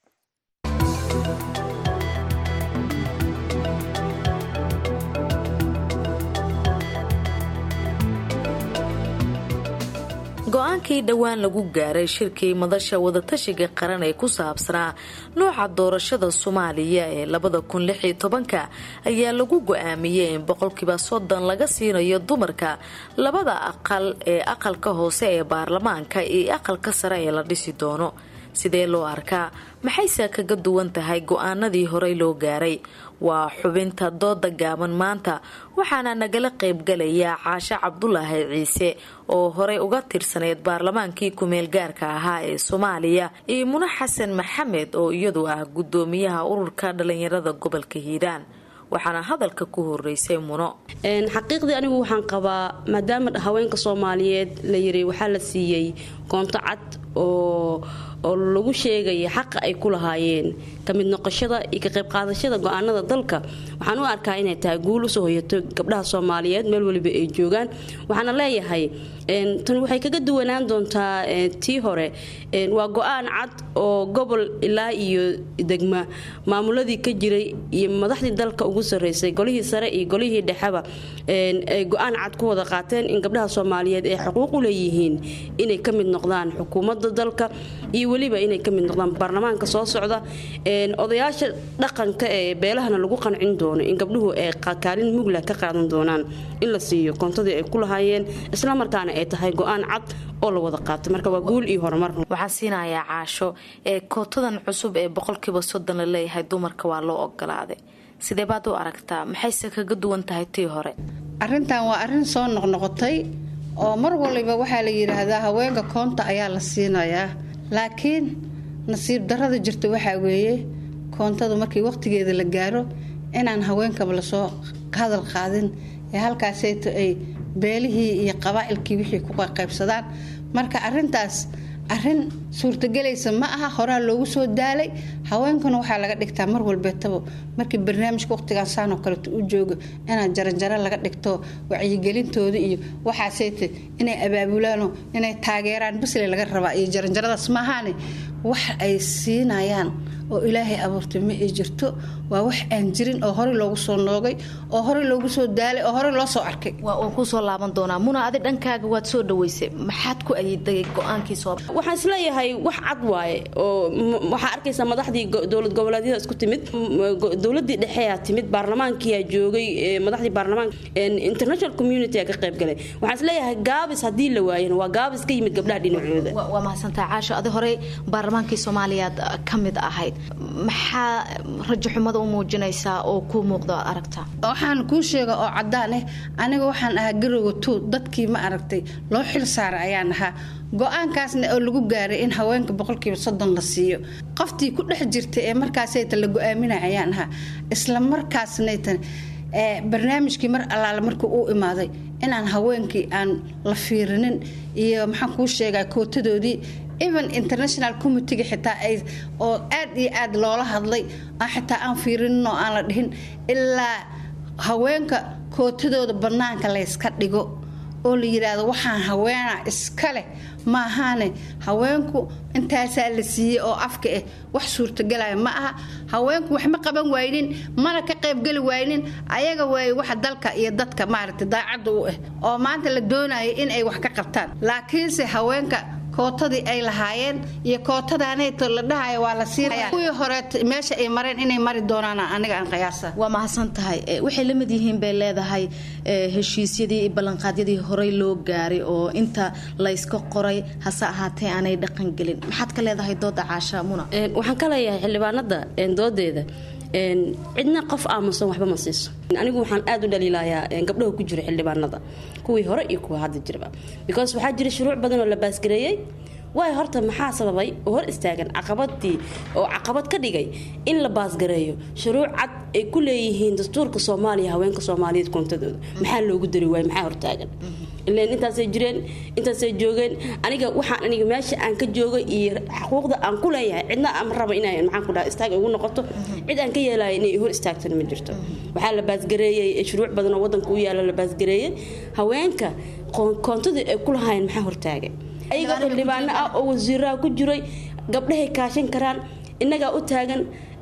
go-aankii dhowaan lagu gaaray shirkii madasha wadatashiga qaran ee ku saabsanaa nooca doorashada Soomaaliya ee 2016 ayaa lagu go'aamiyay in 30% laga siinayo dumarka labada aqal ee aqalka hoose ee baarlamaanka iyo aqalka sare ee la dhisi doono sidee loo arkaa maxayse kaga duwan tahay go'aanadii horey loo gaaray waa xubinta dooda gaaban maanta waxaana nagala qaybgalaya Caasha Cabdulaahi Ciise oo horey uga tirsaneed baarlamaankii kumeel gaarka ahaa ee Soomaaliya iyo Muna Xasan Maxamed oo iyadu ah gudoomiyaha ururka dhalinyarada gobolka Hiiraan waxaana hadalka ku horeysay Muno xaqiiqdii anigu waxaan qabaa maadaama haweenka Soomaaliyeed la yiri waxa la siiyay koonto cad oo lagu sheegay xaq ay ku lahaayeen kamid noqoshada iyo ka qayb qaadashada go'aanada dalka waxaan u arkaa inay tahay guul u soo hoyato gabdhaha Soomaaliyeed meel waliba ay joogaan waxaana leeyahay tan waxay kaga duwanaan doontaa tii hore waa go'aan cad oo gobol ilaa iyo degma maamuladii ka jiray iyo madaxdii dalka ugu sareysay golihii sare iyo golihii dhexaba ay go'aan cad ku wada qaateen in gabdhaha Soomaaliyeed ay xuquuq u leeyihiin inay kamid noqdaan xukuumadda dalka iyo weliba inay ka mid noqdaan baarlamaanka soo socda odayaasha dhaqanka ee beelahana lagu qancin doono in gabdhuhu ay kaalin mugla ka qaadan doonaan in la siiyo koontadii ay ku lahaayeen isla markaana ay tahay go'aan cad oo la wada qaato marka waa guul iyo horumar. waxaa siinayaa caasho kootadan cusub ee 30% la leeyahay dumarka waa loo ogolaaday sidee baad u aragtaa maxayse kaga duwan tahay tii hore? arrintan waa arrin soo noqnoqotay oo mar waliba waxaa la yidhaahdaa haweenka koonta ayaa la siinayaa laakiin nasiib darrada jirta waxaa weeye koontadu markii waqtigeeda la gaaro inaan haweenkaba lasoo hadal qaadin ee halkaasayto ay beelihii iyo qabaa'ilkii wixii ku qaybsadaan marka arrintaas arrin suurtagelaysa ma aha horaa loogu soo daalay haweenkuna waxaa laga dhigtaa mar walbeetaba markii barnaamijka waqtigan saanoo kaleeto u joogo inaan jaranjaro laga dhigto wacyigelintooda iyo waxaaseyte inay abaabulaano inay taageeraan basle laga rabaa iyo jaranjaradaas maahaane wax ay siinayaan oo ilaahay abuurtay ma ay jirto waa wax aan jirin oo horey loogu soo noogay oo horey loogu soo daalay oo horey loo soo arkay. waa ku soo laaban doonaa Muna adi dhankaaga waad soo dhaweysay maxaad ku ayiday go'aankii soo waxaan isleeyahay wax cad waaye oo waxa arkaysa madaxdii dawlad goboleedyada isku timid dawladii dhexe ayaa timid baarlamaankii ayaa joogay madaxdii baarlamaanka international community ayaa ka qayb galay waxaan isleeyahay gaabis hadii la waayeen waa gaabis ka yimid gabdhaha dhinacooda. waa mahadsantahay caasho adi hore baarlamaankii Soomaaliyeed kamid ahayd maxaa rajo xumada u muujinaysaa oo ku muuqdo aragtaa? waxaan ku sheega oo cadaan aniga waxaan ahaa garowga dadkii ma aragtay loo xil saaray ayaan ahaa go'aankaasna oo lagu gaaray in haweenka 30% la siiyo qoftii ku dhex jirtay ee markaasayta la go'aaminay ayaan ahaa isla markaasna barnaamijkii mar allaala markuu u imaaday inaan haweenkii aan la fiirinin iyo maxaan kuu sheegaa kootadoodii even international committee xitaa ay oo aad iyo aad loola hadlay xitaa aan fiirinin oo aan la dhihin ilaa haweenka kootadooda banaanka la iska dhigo oo la yiraahdo waxaan haweena iska leh maahaane haweenku intaasaa la siiyey oo afka wax suurtagalaya ma aha haweenku wax ma qaban waaynin mana ka qaybgali waaynin ayaga way wax dalka iyo dadka maaragtay daacad u oo maanta la doonayo in ay wax ka qabtaan laakiinse haweenka kootadii ay lahaayeen iyo kootadaanayto la dhahayo waa la siinayaa kuwii hore meesha ay mareen inay mari doonaan aniga aan qiyaasa. waa mahadsan tahay waxay la mid yihiin bay leedahay heshiisyadii iyo ballanqaadyadii horey loo gaaray oo inta la iska qoray hase ahaatee aanay dhaqan gelin maxaad ka leedahay dooda caasha Muna? waxaan ka leeyahay xildhibaanada doodeeda cidna qof aamusan waxba ma siiso anigu waxaan aad u dhaliilayaa gabdhaha ku jira xildhibaanada kuwii hore iyo kuwa hadda jirba because waxaa jira shuruuc badan oo la baasgareeyay way horta maxaa sababay oo hor istaagan caqabadii oo caqabad ka dhigay in la baasgareeyo shuruuc cad ay ku leeyihiin dastuurka Soomaaliya haweenka Soomaaliyeed koontadooda maxaa loogu dari waayay maxaa hortaagan ileen intaasay jireen intaasay joogeen aniga meesha aan ka joogo iyo xuquuqda aan ku leeyahay cidna aan rabo inay maxaan ku dhahay istaag ugu noqoto cid aan ka yeelay inay hor istaagtan ma jirto waxaa la baasgareeyay shuruuc badan oo wadanka u yaala la baasgareeyay haweenka koontadu ay ku lahaayeen maxaa hortaagay ayaga xildhibaano ah oo wasiiraha ku jiray gabdhahay kaashan karaan inaga u taagan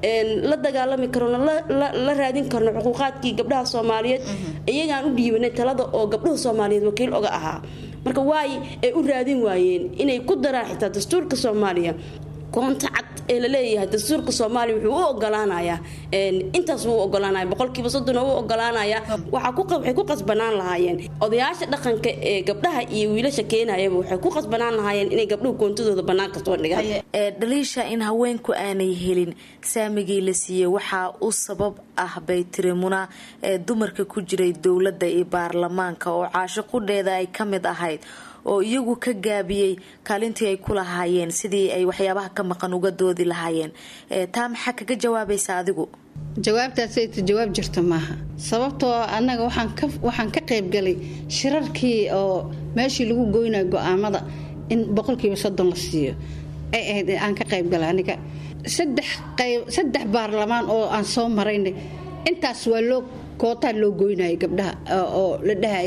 la dagaalami karno la raadin karno xuquuqaadkii gabdhaha Soomaaliyeed iyagaan u dhiibanay talada oo gabdhaha Soomaaliyeed wakiil oga ahaa marka waay ay u raadin waayeen inay ku daraan xitaa dastuurka Soomaaliya koonta cad ee la leeyahay dastuurka Soomaaliya wuxuu u ogolaanayaa intaas uu ogolaanayaa 30% uu ogolaanayaa waxay ku qasbanaan lahaayeen odayaasha dhaqanka ee gabdhaha iyo wiilasha keenayaba waxay ku qasbanaan lahaayeen inay gabdhuhu koontadooda banaanka soo dhigaan dhaliisha in haweenku aanay helin saamigii la siiyay waxa uu sabab ah bay tiri Muna dumarka ku jiray dawladda iyo baarlamaanka oo caasho qudheeda ay kamid ahayd oo iyagu ka gaabiyay kaalintii ay ku lahaayeen sidii ay waxyaabaha ka maqan uga doodi lahaayeen taa maxaa kaga jawaabaysaa adigu? jawaabtaasay jawaab jirta maaha sababtoo anaga waxaan ka qayb galay shirarkii oo meeshii lagu goynayo go'aamada in 30% la siiyo ay ahayd aan ka qayb galay aniga saddex baarlamaan oo aan soo maraynay intaas waa loo kootaan loo goynay gabdhaha oo la dhahay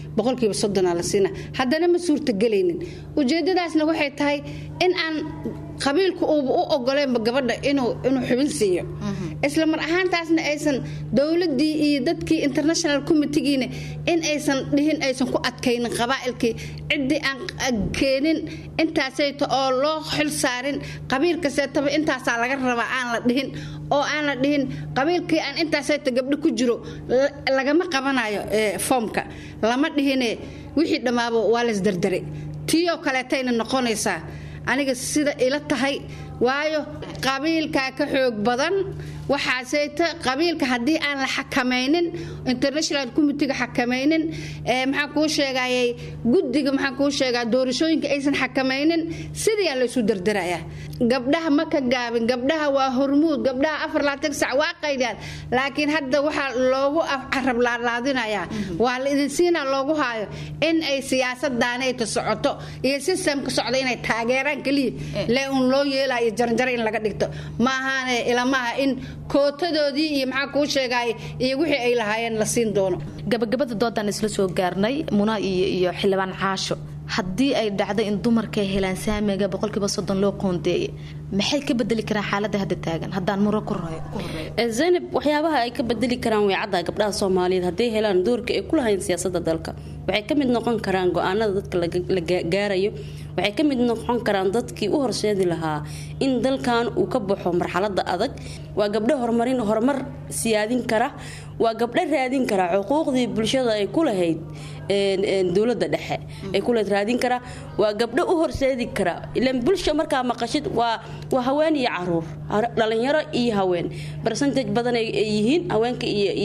30% la siina haddana ma suurtagelaynin ujeedadaasna waxay tahay in aan qabiilku uuba u ogoleenba gabadha inuu xubin siiyo isla mar ahaantaasna aysan dowladii iyo dadkii international committeegiina in aysan dhihin aysan ku adkaynin qabaa'ilkii ciddii aan keenin intaasayto oo loo xil saarin qabiil kasteetaba intaasaa laga rabaa aan la dhihin oo aan la dhihin qabiilkii aan intaasayto gabdho ku jiro lagama qabanayo foomka lama dhihine wixii dhammaaba waa la isdardaray tiyo kaleetayna noqonaysaa aniga sida ila tahay waayo qabiilka ka xoog badan waxaasayta qabiilka haddii aan la xakamaynin international committee xakamaynin maxaa kuu sheegayay guddiga maxaa kuu sheegaa doorashooyinka aysan xakamaynin sidii la isu dardarayaa gabdhaha ma ka gaabin gabdhaha waa hormuud gabdhaha 24 saac waa qaydaan laakiin hadda waxa loogu carab laadinayaa waa la idin siina loogu haayo in ay siyaasaddaana ay socoto iyo systemka socda inay taageeraan kaliya lee un loo yeelayo jarjaro in laga dhigto ma ahaane ilamaha in kootadoodii iyo maxaa kuu sheegay iyo wixii ay lahaayeen la siin doono gabagabada doodan isla soo gaarnay muna iyo xildhibaan caasho haddii ay dhacdo in dumarka helaan saamiga 30% loo qoondeeyay maxay ka bedeli karaan xaaladda hadda taagan haddaan muro ku horeeyo Zainab waxyaabaha ay ka bedeli karaan way cadda gabdhaha Soomaaliyeed haddii helaan doorka ay ku lahayn siyaasadda dalka waxay ka mid noqon karaan go'aanada dadka la gaarayo waxay ka mid noqon karaan dadkii u horseedi lahaa in dalkan uu ka baxo marxaladda adag waa gabdho horumar siyaadin kara waa gabdho raadin kara xuquuqdii bulshada ay ku lahayd dawladda dhexe ay ku raadin kara waa gabdho u horseedi kara ilaan bulsho markaa maqashid waa haween iyo caruur dhalinyaro iyo haween percentage badan ay yihiin haweenka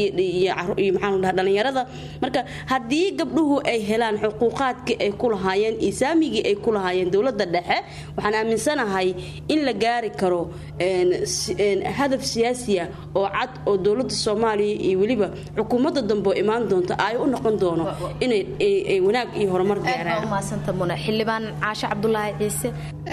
iyo maxaan dhahaa dhalinyarada marka haddii gabdhuhu ay helaan xuquuqaadkii ay ku lahaayeen isaamigii ay ku lahaayeen dawladda dhexe waxaan aaminsanahay in la gaari karo hadaf siyaasi ah oo cad oo dawladda Soomaaliya iyo waliba xukuumadda dambe imaan doonto ay u noqon doono inay wanaag iyo horumar gaaraan ma santa muna xildhibaan Caasha Cabdullaahi Ciise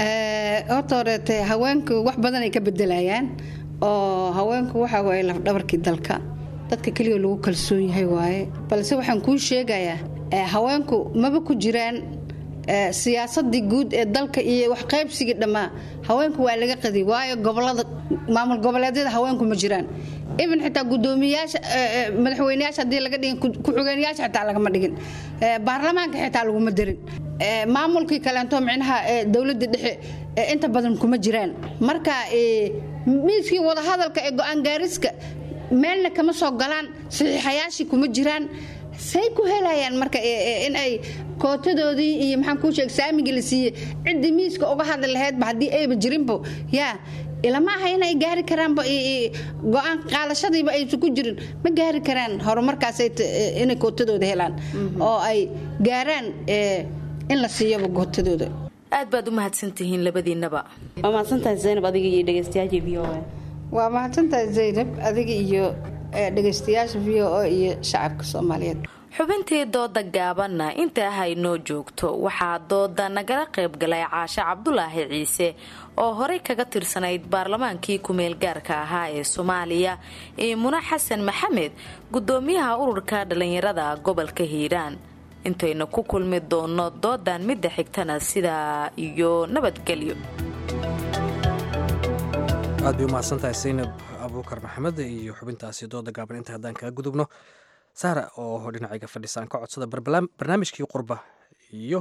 horta haweenku wax badan ay ka bedelayaan oo haweenku waxa way laf dhabarkii dalka dadka kaliya lagu kalsoon yahay waaye balse waxaan kuu sheegayaa haweenku maba ku jiraan siyaasadii guud ee dalka iyo wax qaybsiga dhamaa haweenku waa laga qadi waayo gobolada maamul goboleedyada haweenku ma jiraan ibn xitaa gudoomiyaasha madaxweynayaasha hadii laga dhigin ku xigeenyaasha xitaa laga ma dhigin baarlamaanka xitaa lagu ma dirin maamulkii kaleento micnaha dawladda dhexe inta badan kuma jiraan marka miiskii wada hadalka ee go'aan gaariska meelna kama soo galaan saxiixayaashii kuma jiraan say ku helayaan marka in ay kootadoodii iyo maxaan kuu sheeg saamigii la siiyey ciddii miiska uga hadli lahaydba haddii ayba jirinbo yaa ilama aha inay gaari karaanba go'aan qaadashadiiba aysan ku jirin ma gaari karaan horumarkaas inay kootadooda helaan oo ay gaaraan in la siiyaba kootadooda aad baad u mahadsantihiin labadiinaba waa mahadsantahay Zainab adiga iyo dhageystayaasha VOA waa mahadsantahay Zainab adiga iyo dhageystayaasha VOA iyo shacabka Soomaaliyeed xubintii dooda gaabanna inta haynoo joogto waxaa dooda nagala qayb galay Caasha Cabdullaahi Ciise oo horey kaga tirsanayd baarlamaankii kumeel gaarka ahaa ee Soomaaliya ee Muna Xasan Maxamed gudoomiyaha ururka dhalinyarada gobolka Hiiraan intayna ku kulmi doono doodan midda xigtana sida iyo nabadgelyo aad bay u mahadsantahay Zainab Abuukar Maxamed iyo xubintaasi dooda gaaban inta haddaan kaga gudubno Sara oo dhinacayga fadhiisaan ka codsada barnaamijkii qurba iyo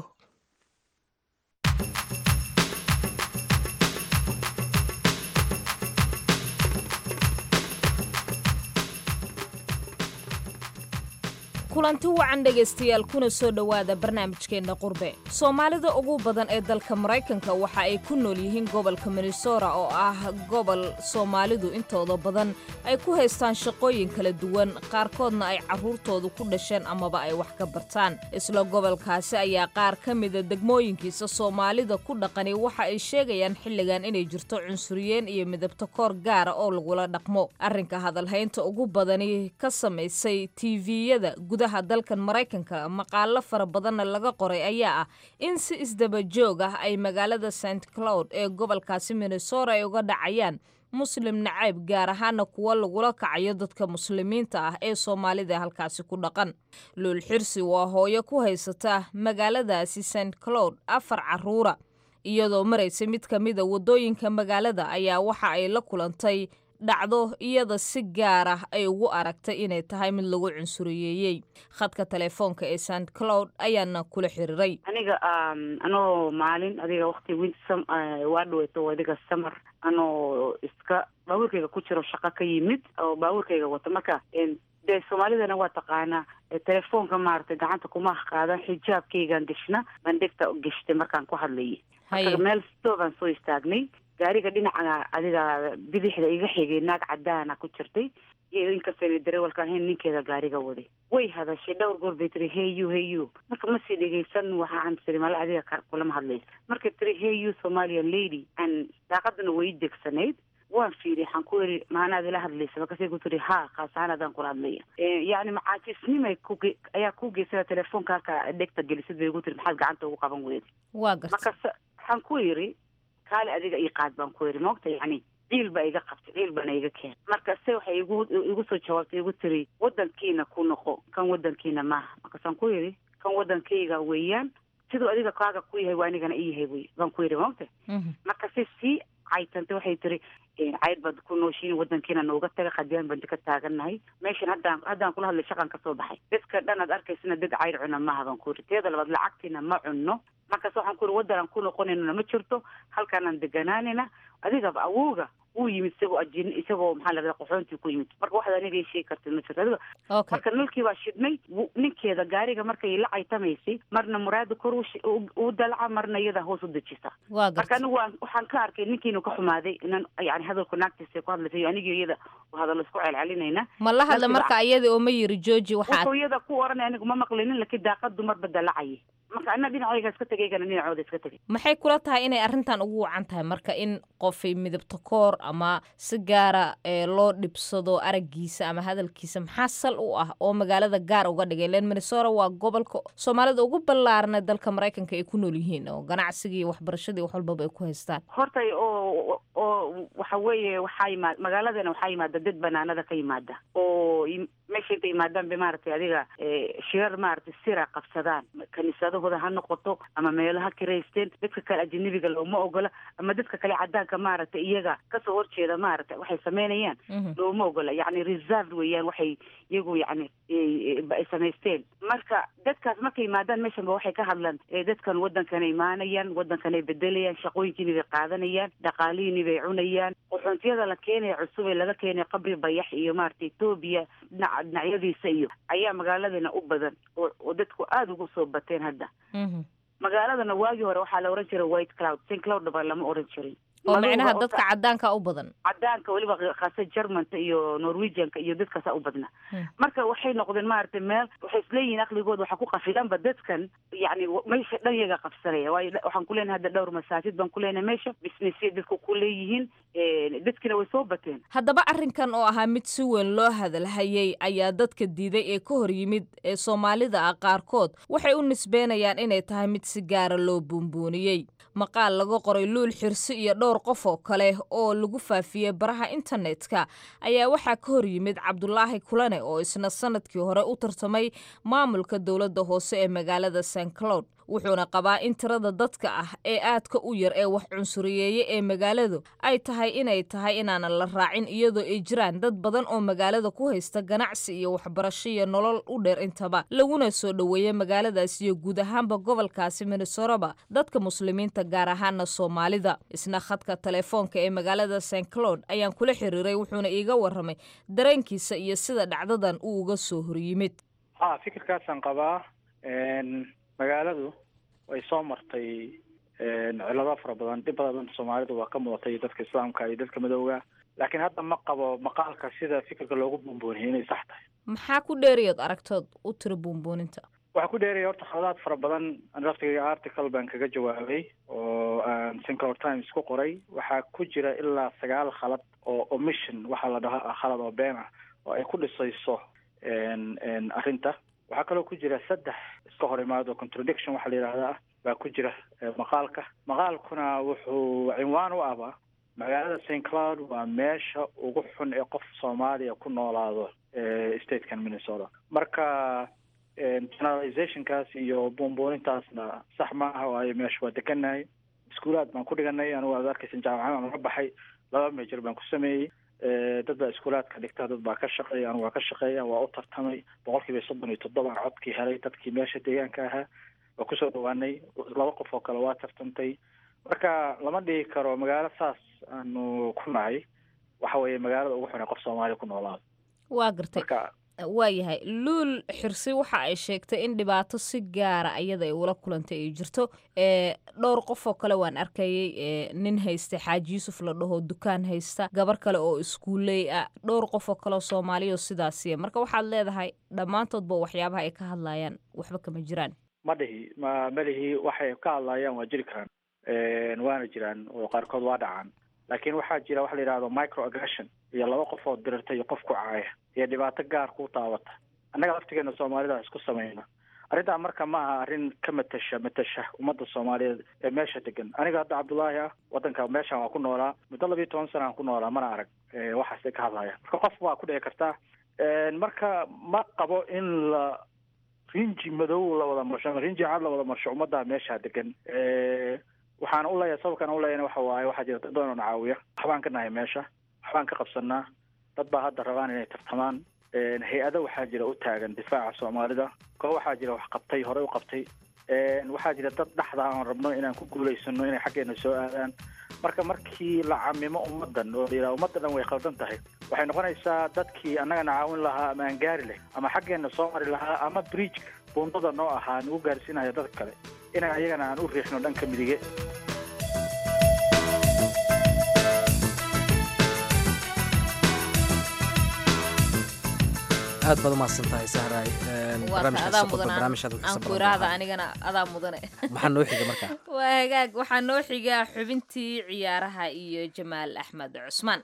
kulanti wacan dhegaystayaal kuna soo dhowaada barnaamijkeenna qurbe soomaalida ugu badan ee dalka maraykanka waxa ay ku nool yihiin gobolka minnesota oo ah gobol soomaalidu intooda badan ay ku haystaan shaqooyin kala duwan qaarkoodna ay carruurtoodu ku dhasheen amaba ay wax ka bartaan isla gobolkaasi ayaa qaar ka mida degmooyinkiisa soomaalida ku dhaqani waxa ay sheegayaan xilligan inay jirto cunsuriyeen iyo midabto koor gaara oo lagula dhaqmo arrinka hadalhaynta ugu badani ka samaysay tviyada gudaha dalkan maraykanka maqaalo fara badanna laga qoray ayaa ah in si isdaba joog ah ay magaalada St. Cloud ee gobolkaasi Minnesota ay uga dhacayaan muslim nacayb gaar ahaana kuwa lagula kacayo dadka muslimiinta ah ee Soomaalida halkaasi ku dhaqan Luul Xirsi waa hooyo ku haysata magaaladaasi St. Cloud 4 carruura iyadoo maraysay mid ka mida waddooyinka magaalada ayaa waxa ay la kulantay dhacdo iyada si gaar ah ay ugu aragtay inay tahay mid lagu cunsuriyeeyey. khadka telefoonka ee St Cloud ayaana kula xiriiray. aniga anoo maalin adiga waqti winter waa dhaweyto adiga summer anoo iska baabuurkayga ku jiro shaqo ka yimid oo baabuurkayga wata marka dee soomaalidana waa taqaanaa telefoonka maaragtay gacanta kuma qaadan xijaabkaygaan gashna bandhigta gashtay markaan ku hadlayay marka meel stoobaan soo istaagnay gaariga dhinaca adiga bidixda iga xigay naag cadaana ku jirtay iyo inkastoo darawalka ahayn ninkeeda gaariga waday way hadashay dhowr goor bay tiri hey you marka ma sii dhegeysan waxaan tiri mala adiga kulama hadlaysa marka tiri hey you Somalian lady and daaqadana way degsanayd waan fiiri waxaan ku yiri maanaad ila hadlaysa markaasay ku tiri ha khaasaanadan kula hadlaya yani macaajisnimay ayaa ku geysay telefoonka ka dhegta gelisay bay ku tiri maxaad gacanta ugu qaban weyday waa gartay marka waxaan ku yiri kaale adiga ii qaad baan ku yiri moogta yani ciil baa iga qabtay ciil bana iga keen marka se waxay igu soo jawaabtay igu tiri wadankiina ku noqo kan wadankiina maaha markaasaan ku yiri kan wadankayga weeyaan sidoo adiga kaaga ku yahay waa anigana ii yahay wey baan ku yiri moogta marka si caytanta waxay tiri cayr baad ku nooshiin wadankiina nooga taga qadiyaan baan ka taagannahay meeshan haddaan kula hadlay shaqan ka soo baxay dadka dhan aad arkaysana dad cayr cuna maaha baan ku yiri teeda labaad lacagtiina ma cunno markaas waxaan ku yiri wadanaan ku noqonaynana ma jirto halkaanaan deganaanayna adigaba awooga wuu yimid isagoo maxaa la dhahaa qaxoontii ku yimid marka waxaad aniga ii sheegi kartid ma jirto adiga marka nalkii baa shidnay ninkeeda gaariga markay la caytamaysay marna muraada kor u dalca marna iyada hoos u dejisa marka anigu waxaan ka arkay ninkiinu ka xumaaday inaan yani hadalku naagtiisa ku hadlaysay anigii iyada hadal isku celcelinayna ma la hadla marka iyada oo ma yiri jooji wuxuu iyada ku oranay anigu ma maqlinin laakiin daaqadu marba dalacay marka ana dhinacayga iska tagaygana dhinacooda iska tagay maxay kula tahay inay arrintan ugu wacan tahay marka in qofay midabta koor ama si gaara loo dhibsado araggiisa ama hadalkiisa maxaa sal u ah oo magaalada gaar uga dhigay leen Minnesota waa gobolka Soomaalida ugu ballaarnay dalka Mareykanka ay ku nool yihiin oo ganacsiga waxbarashada wax walba ay ku haystaan horta oo waxa weeye magaaladana waxaa yimaada dad banaanada ka yimaada oo meesha intay yimaadaan bay maaragtay adiga shirar maaragtay sira qabsadaan kaniisadahooda ha noqoto ama meelaha kireysteen dadka kale ajnabiga looma ogola ama dadka kale cadaanka maaragtay iyaga kasoo horjeeda maaragtay waxay sameynayaan looma ogola yani reserved weeyaan waxay iyagu yani ay samaysteen marka dadkaas markay yimaadaan meeshan ba waxay ka hadlaan dadkan wadankan imaanayaan wadankan bedelayaan shaqooyinkiina bay qaadanayaan dhaqaalihiina bay cunayaan qaxoontiyada la keenaya cusub ee laga keenay qabri bayax iyo maaragtay Ethiopia dhinacyadiisa iyo ayaa magaaladana u badan oo dadku aad ugu soo bateen hadda magaaladana waagii hore waxaa la oran jiray White Cloud St Cloud ba lama oran jirin oo macnaha dadka cadaanka u badan cadaanka waliba qaasa Germanka iyo Norwegianka iyo dadkaas u badna marka waxay noqdeen maartay meel waxay isleeyihiin aqligooda waxa ku qafilan ba dadkan yani meesha dhan yaga qabsanaya waxaan ku leenahay hadda dhowr masaajid baan ku leenahay meesha business dadku ku leeyihiin dadkina way soo bateen haddaba arrinkan oo ahaa mid si weyn loo hadalhayay ayaa dadka diiday ee ka hor yimid ee Soomaalida ah qaarkood waxay u nisbeenayaan inay tahay mid si gaar loo buunbuuniyay maqaal laga qoray Luul Xirsi iyo dhowr qof oo kale oo lagu faafiyay baraha internetka ayaa waxaa ka hor yimid Cabdullaahi Kulane oo isna sanadkii hore u tartamay maamulka dawladda hoose ee magaalada St Cloud wuxuuna qabaa in tirada dadka ah ee aadka u yar ee wax cunsuriyeeye ee magaaladu ay tahay inay tahay inaanan la raacin iyadoo ay jiraan dad badan oo magaalada ku haysta ganacsi iyo waxbarasho iyo nolol u dheer intaba laguna soo dhaweeyay magaaladaas iyo guud ahaanba gobolkaasi Minnesota dadka muslimiinta gaar ahaana Soomaalida isna khadka telefoonka ee magaalada St Cloud ayaan kula xiriiray wuxuuna iiga waramay dareenkiisa iyo sida dhacdadan uu uga soo horyimid fikirkaasaan qabaa magaaladu way soo martay cilado fara badan dhib badan Soomaalidu waa ka mudatay dadka Islaamka iyo dadka madowga laakiin hadda ma qabo maqaalka sida fikirka loogu buunbuuniyo inay sax tahay maxaa ku dheeriyad aragtood u tiri buunbuuninta waxa ku dheeriyay horta khaladaad fara badan raftiga article baan kaga jawaabay oo St Cloud Times ku qoray waxaa ku jira ilaa 9 khalad oo omission waxa la dhahaa khalad oo been ah oo ay ku dhisayso arrinta waxaa kaloo ku jira 3 iska hor imaado contradiction waxa la yiraahdaa baa ku jira maqaalkuna wuxuu cinwaan u aba magaalada St Cloud waa meesha ugu xun ee qof Soomaaliya ku noolaado statekan Minnesota marka generalizationkaas iyo buunbuunintaasna sax ma aha waayo meesha waa deganahay iskuulaad baan ku dhiganay anigu aad arkaysan jaamacad aan uga baxay 2 major baan ku sameeyey dad baa iskuulaadka dhigta dad baa ka shaqeeya anigu waa ka shaqeeya waa u tartamay 37% codkii helay dadkii meesha deegaanka ahaa waa kusoo dhawaanay 2 qof oo kale waa tartantay marka lama dhihi karo magaalo saas aanu ku nahay waxa weeye magaalada ugu xun ee qof Soomaali ku noolaado waa gartay waayahay luul xirsi waxa ay sheegtay in dhibaato si gaara iyada ay ula kulantay ay jirto dhowr qof oo kale waan arkayay nin haysta Xaaji Yuusuf la dhaho dukaan haysta gabar kale oo iskuuley ah dhowr qof oo kale Soomaaliyo sidaas marka waxaad leedahay dhamaantoodba waxyaabaha ay ka hadlayaan waxba kama jiraan malihi waxay ka hadlayaan waa jiri karaan waana jiraan oo qaarkood waa dhacaan laakiin waxaa jira wax la yiraahdo microaggression iyo 2 qof oo dirtay iyo qof ku caaya iyo dhibaato gaar ku taabata annaga laftigeena Soomaalida isku sameeyna arrinta marka ma aha arrin ka matasha ummadda Soomaaliyeed ee meesha degan aniga hadda Cabdullaahi ah wadanka meesha waan ku noolaa muddo 12 sano aan ku noolaa mana arag waxaas ka hadlaya marka qof waa ku dhici kartaa marka ma qabo in la rinji madow la wada marsho rinji cad la wada marsho ummadda meesha degan waxaan u leeyahay sababkan u leeyahay waxa waaye waxa jirta doon caawiya waxbaan ka nahay meesha waxbaan ka qabsanaa dad baa hadda rabaan inay tartamaan hay-ado waxaa jira u taagan difaaca Soomaalida koox waxaa jira wax qabtay hore u qabtay waxaa jira dad dhaxda aan rabno inaan ku guuleysano inay xaggeena soo aadaan markii la camimo ummadan oo ilaa ummadan way qaldan tahay waxay noqonaysaa dadkii annagana caawin lahaa ama aan gaari leh ama xaggeena soo mari lahaa ama bridge buundada noo ahaa nagu gaarsiinaya dad kale inaan ayagana aan u riixno dhanka midige aad baad umahadsan tahay sahraay barnaamijkaada anigana adaa mudane maxaa noo xiga markaa waa hagaag waxaa noo xiga xubintii ciyaaraha iyo Jamaal Axmed Cusmaan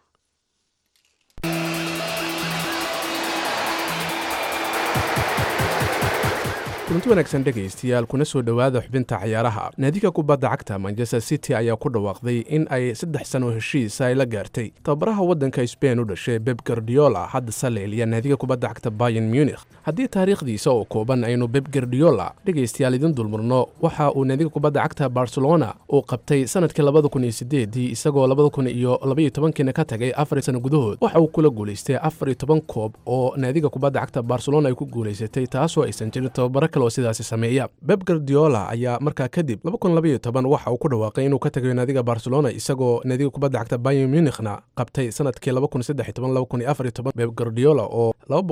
kulanti wanaagsan dhegaystayaal kuna soo dhowaada xubinta ciyaaraha naadiga kubadda cagta Manchester City ayaa ku dhawaaqday in ay 3 sano heshiis ay la gaartay tababaraha waddanka Spain u dhashay Pep Guardiola hadda saleeliya naadiga kubadda cagta Bayern Munich haddii taariikhdiisa oo kooban aynu Pep Guardiola dhegaystayaal idin dulmarno waxa uu naadiga kubadda cagta Barcelona uu qabtay sanadkii 2008 isagoo 2012 ka tagay 4 sano gudahood waxa uu kula guuleystay 14 koob oo naadiga kubadda cagta Barcelona ay ku guuleysatay taasoo aysan jirin tababaro oo sidaasi sameeya Pep Guardiola ayaa markaa kadib 2012 waxa uu ku dhawaaqay inuu ka tagay naadiga Barcelona isagoo naadiga kubadda cagta Bayern Munichna qabtay sanadkii 2013-2014 Pep Guardiola oo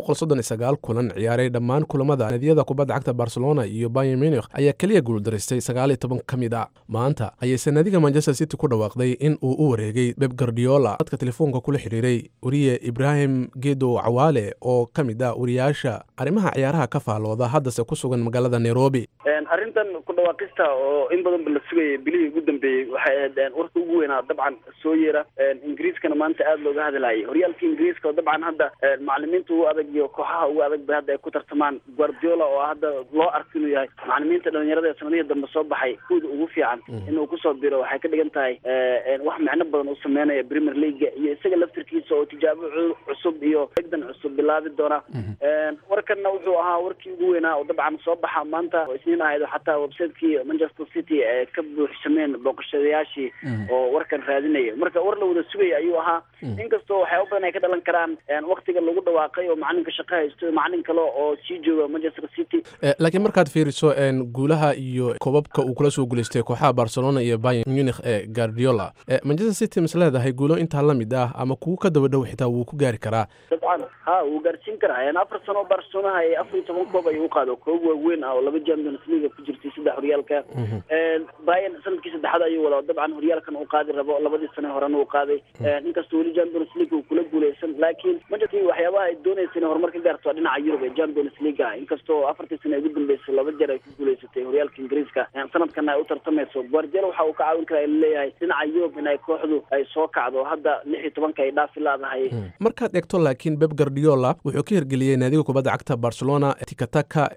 239 kulan ciyaaray dhammaan kulamada naadiyada kubadda cagta Barcelona iyo Bayern Munich ayaa kaliya guuldareystay 19 kamid ah maanta ayay naadiga Manchester City ku dhawaaqday in uu u wareegay Pep Guardiola dadka telefoonka kula xiriiray wariye Ibrahim Gedo Awale oo kamid ah wariyaasha arrimaha ciyaaraha ka faalooda hadda se ku sugan magaalada Nairobi arrintan ku dhawaaqista oo in badan la sugayay bilihii ugu dambeeyay waxay ahayd warka ugu weynaa dabcan soo yeera Ingiriiskana maanta aad looga hadlayay horyaalka Ingiriiska dabcan hadda macallimiinta ugu adag iyo kooxaha ugu adag bay hadda ay ku tartamaan Guardiola oo hadda loo arko inuu yahay macallimiinta dhalinyarada ee sanadihii dambe soo baxay kuwada ugu fiican inuu ku soo biro waxay ka dhigan tahay wax macno badan u sameynaya Premier League iyo isaga laftirkiisa oo tijaabo cusub iyo xigdan cusub bilaabi doona warkanna wuxuu ahaa warkii ugu weynaa oo dabcan soo baxa maanta isniin ahayd xataa website-kii Manchester City ee ka buuxsameen booqashadayaashii oo warkan raadinaya marka war la wada sugay ayuu ahaa inkastoo waxay u badan ay ka dhalan karaan waqtiga lagu dhawaaqay oo macalinka shaqo haysto macalin kale oo sii jooga Manchester City laakiin markaad fiiriso guulaha iyo koobabka uu kula soo guuleystay kooxaha Barcelona iyo Bayern Munich ee Guardiola Manchester City misleedahay guulo inta la mid ah ama kuwa ka daba dhow xitaa wuu ku gaari karaa dabcan wuu gaarsiin karaa 4 sano Barcelona ay 14 koob ay u qaado koob weyn oo laba Champions League ku jirtay saddex horyaalka Bayern sanadkii saddexaad ayuu wada dabcan horyaalkan uu qaadi rabo labadii sano horena uu qaaday inkastoo weli Champions League uu kula guuleysan laakiin Manchester waxyaabaha ay doonayeen horumar ka gaarto dhinaca Yurub ee Champions League inkastoo 4 sano ugu dambeysay laba jeer ay ku guuleysatay horyaalka Ingiriiska sanadkan ay u tartamayso Guardiola waxa uu ka caawin karaa leeyahay dhinaca Yurub in ay kooxdu ay soo kacdo hadda 16 ay dhaafi laadahay markaad eegto laakiin Pep Guardiola wuxuu ka hirgeliyay naadiga kubadda cagta Barcelona tikataka Bruyne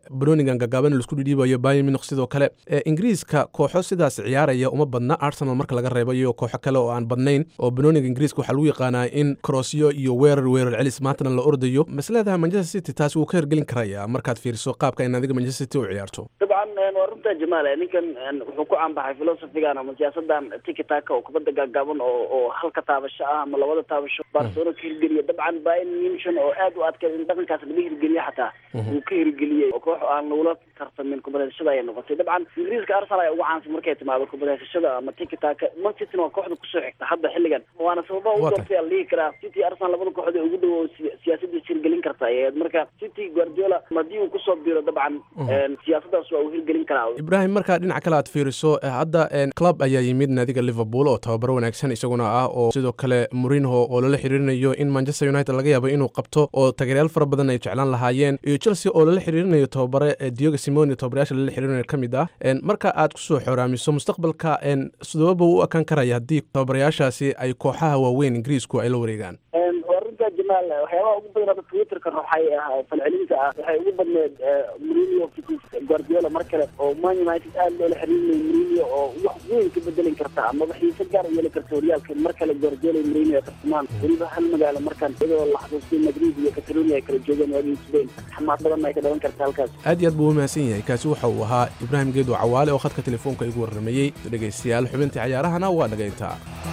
banoonigan gagaaban laisku dhidhiibayo Bayern Munich sidoo kale Ingiriiska kooxo sidaas ciyaaraya uma badna Arsenal marka laga reebayo kooxo kale oo aan badnayn oo banooniga Ingiriiska waxa lagu yaqaanaa in crossyo iyo weerar celis maantana la ordayo masladaha Manchester City taas uu ka hirgelin karaya markaad fiiriso qaabka in adiga Manchester City u ciyaarto dabcan waa runta Jamaal ninkan wuxuu ku aanbaxay filosofigan ama siyaasadan tiki-taka oo kubadda gagaaban oo halka taabasho ah ama labada taabasho Barcelona ka hirgeliya dabcan Bayern Munich oo aad u adkay in dhaqankaas laga hirgeliyo xataa uu ka hirgeliyay oo koox aan loola tartamin kubadashada ay noqotay dabcan Ingiriiska Arsenal ay ugu caansan markay timaado kubadashada ama tiki-taka Manchester City waa kooxda ku soo xigta hadda xilligan waana sababa uu doortay liiga City Arsenal labada kooxood ugu dhow siyaasadda hirgelin karta marka City Guardiola madii uu ku soo biiro dabcan siyaasadaas waa uu hirgelin karaa Ibrahim marka dhinaca kale aad fiiriso hadda club ayaa yimid naadiga Liverpool oo tababar wanaagsan isaguna ah oo sidoo kale Mourinho oo la xiriirinayo in Manchester United laga yaabo inuu qabto oo taageerayaal fara badan ay jeclaan lahaayeen iyo Chelsea oo la xiriirinayo tababare Diego Simeone tababarayaasha la xiriirinayo kamid ah marka aad ku soo xoraamiso mustaqbalka sidooba u akan karaya haddii tababarayaashaasi ay kooxaha waaweyn Ingiriisku ay la wareegaan Jamaal waxyaalaha ugu badan Twitter-ka waxay falcelinta waxay ugu badneed Mourinho Guardiola mar kale oo Man United aad loo xiriirinayo Mourinho oo wax weyn ka bedelin karta ama waxiisa gaar ah yeeli karta horyaalka mar kale Guardiola Mourinho tartamaan waliba hal magaalo markan iyadoo la xasuustay Madrid iyo Catalonia ay kala joogaan waagii Spain xamaad badan ay ka dhalan kartaa halkaas aad iyo aad buu u mahadsan yahay kaasi waxa uu ahaa Ibrahim Geedo Cawaale oo khadka telefoonka igu warramayay dhageystayaal xubintii ciyaarahana waa dhageyntaa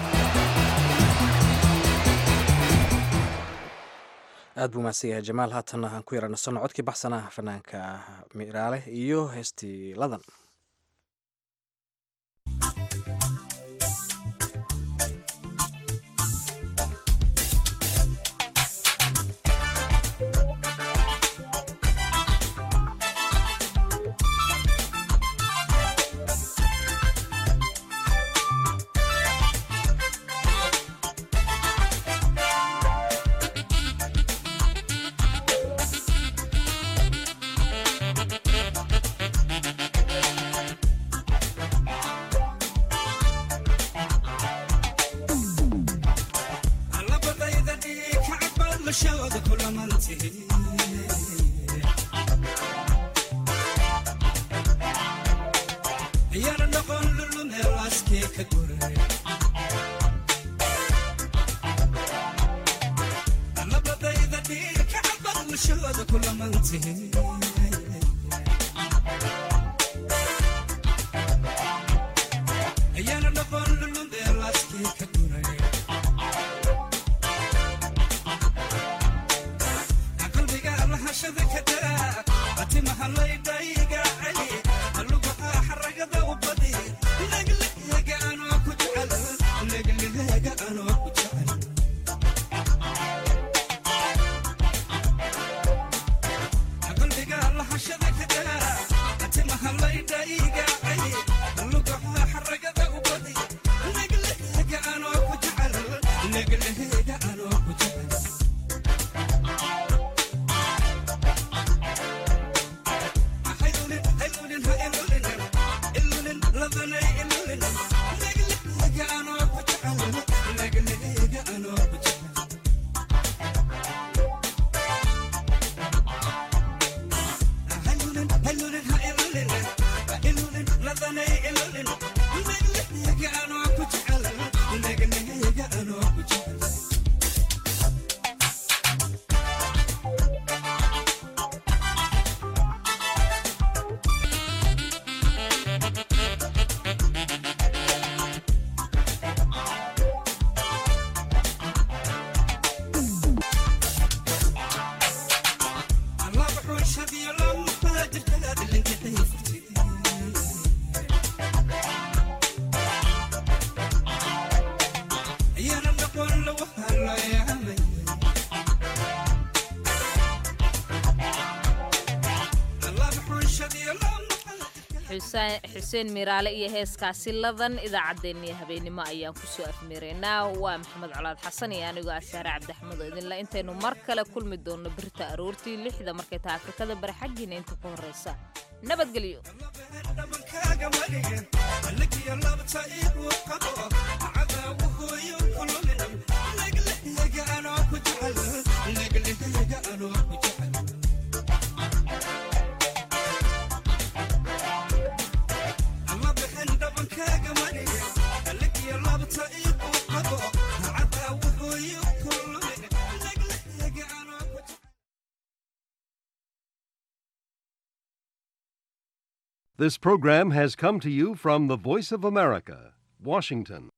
aad buu mahadsan yahay Jamaal haatan aan ku yarana socodkii baxsanaha fanaanka Miraale iyo heestii Ladan xuseen Miraale iyo heeskaasi Ladan idaacadeennii habeenimo ayaan ku soo afmeereynaa waa Maxamed Colaad Xasan iyo anigu Asaare Cabdixmed oo idin la intaynu mar kale kulmi doono birta aroortii 6 markay tahay Afrikada bari xaqiina inta ku horeysa nabadgelyo This program has come to you from the Voice of America, Washington.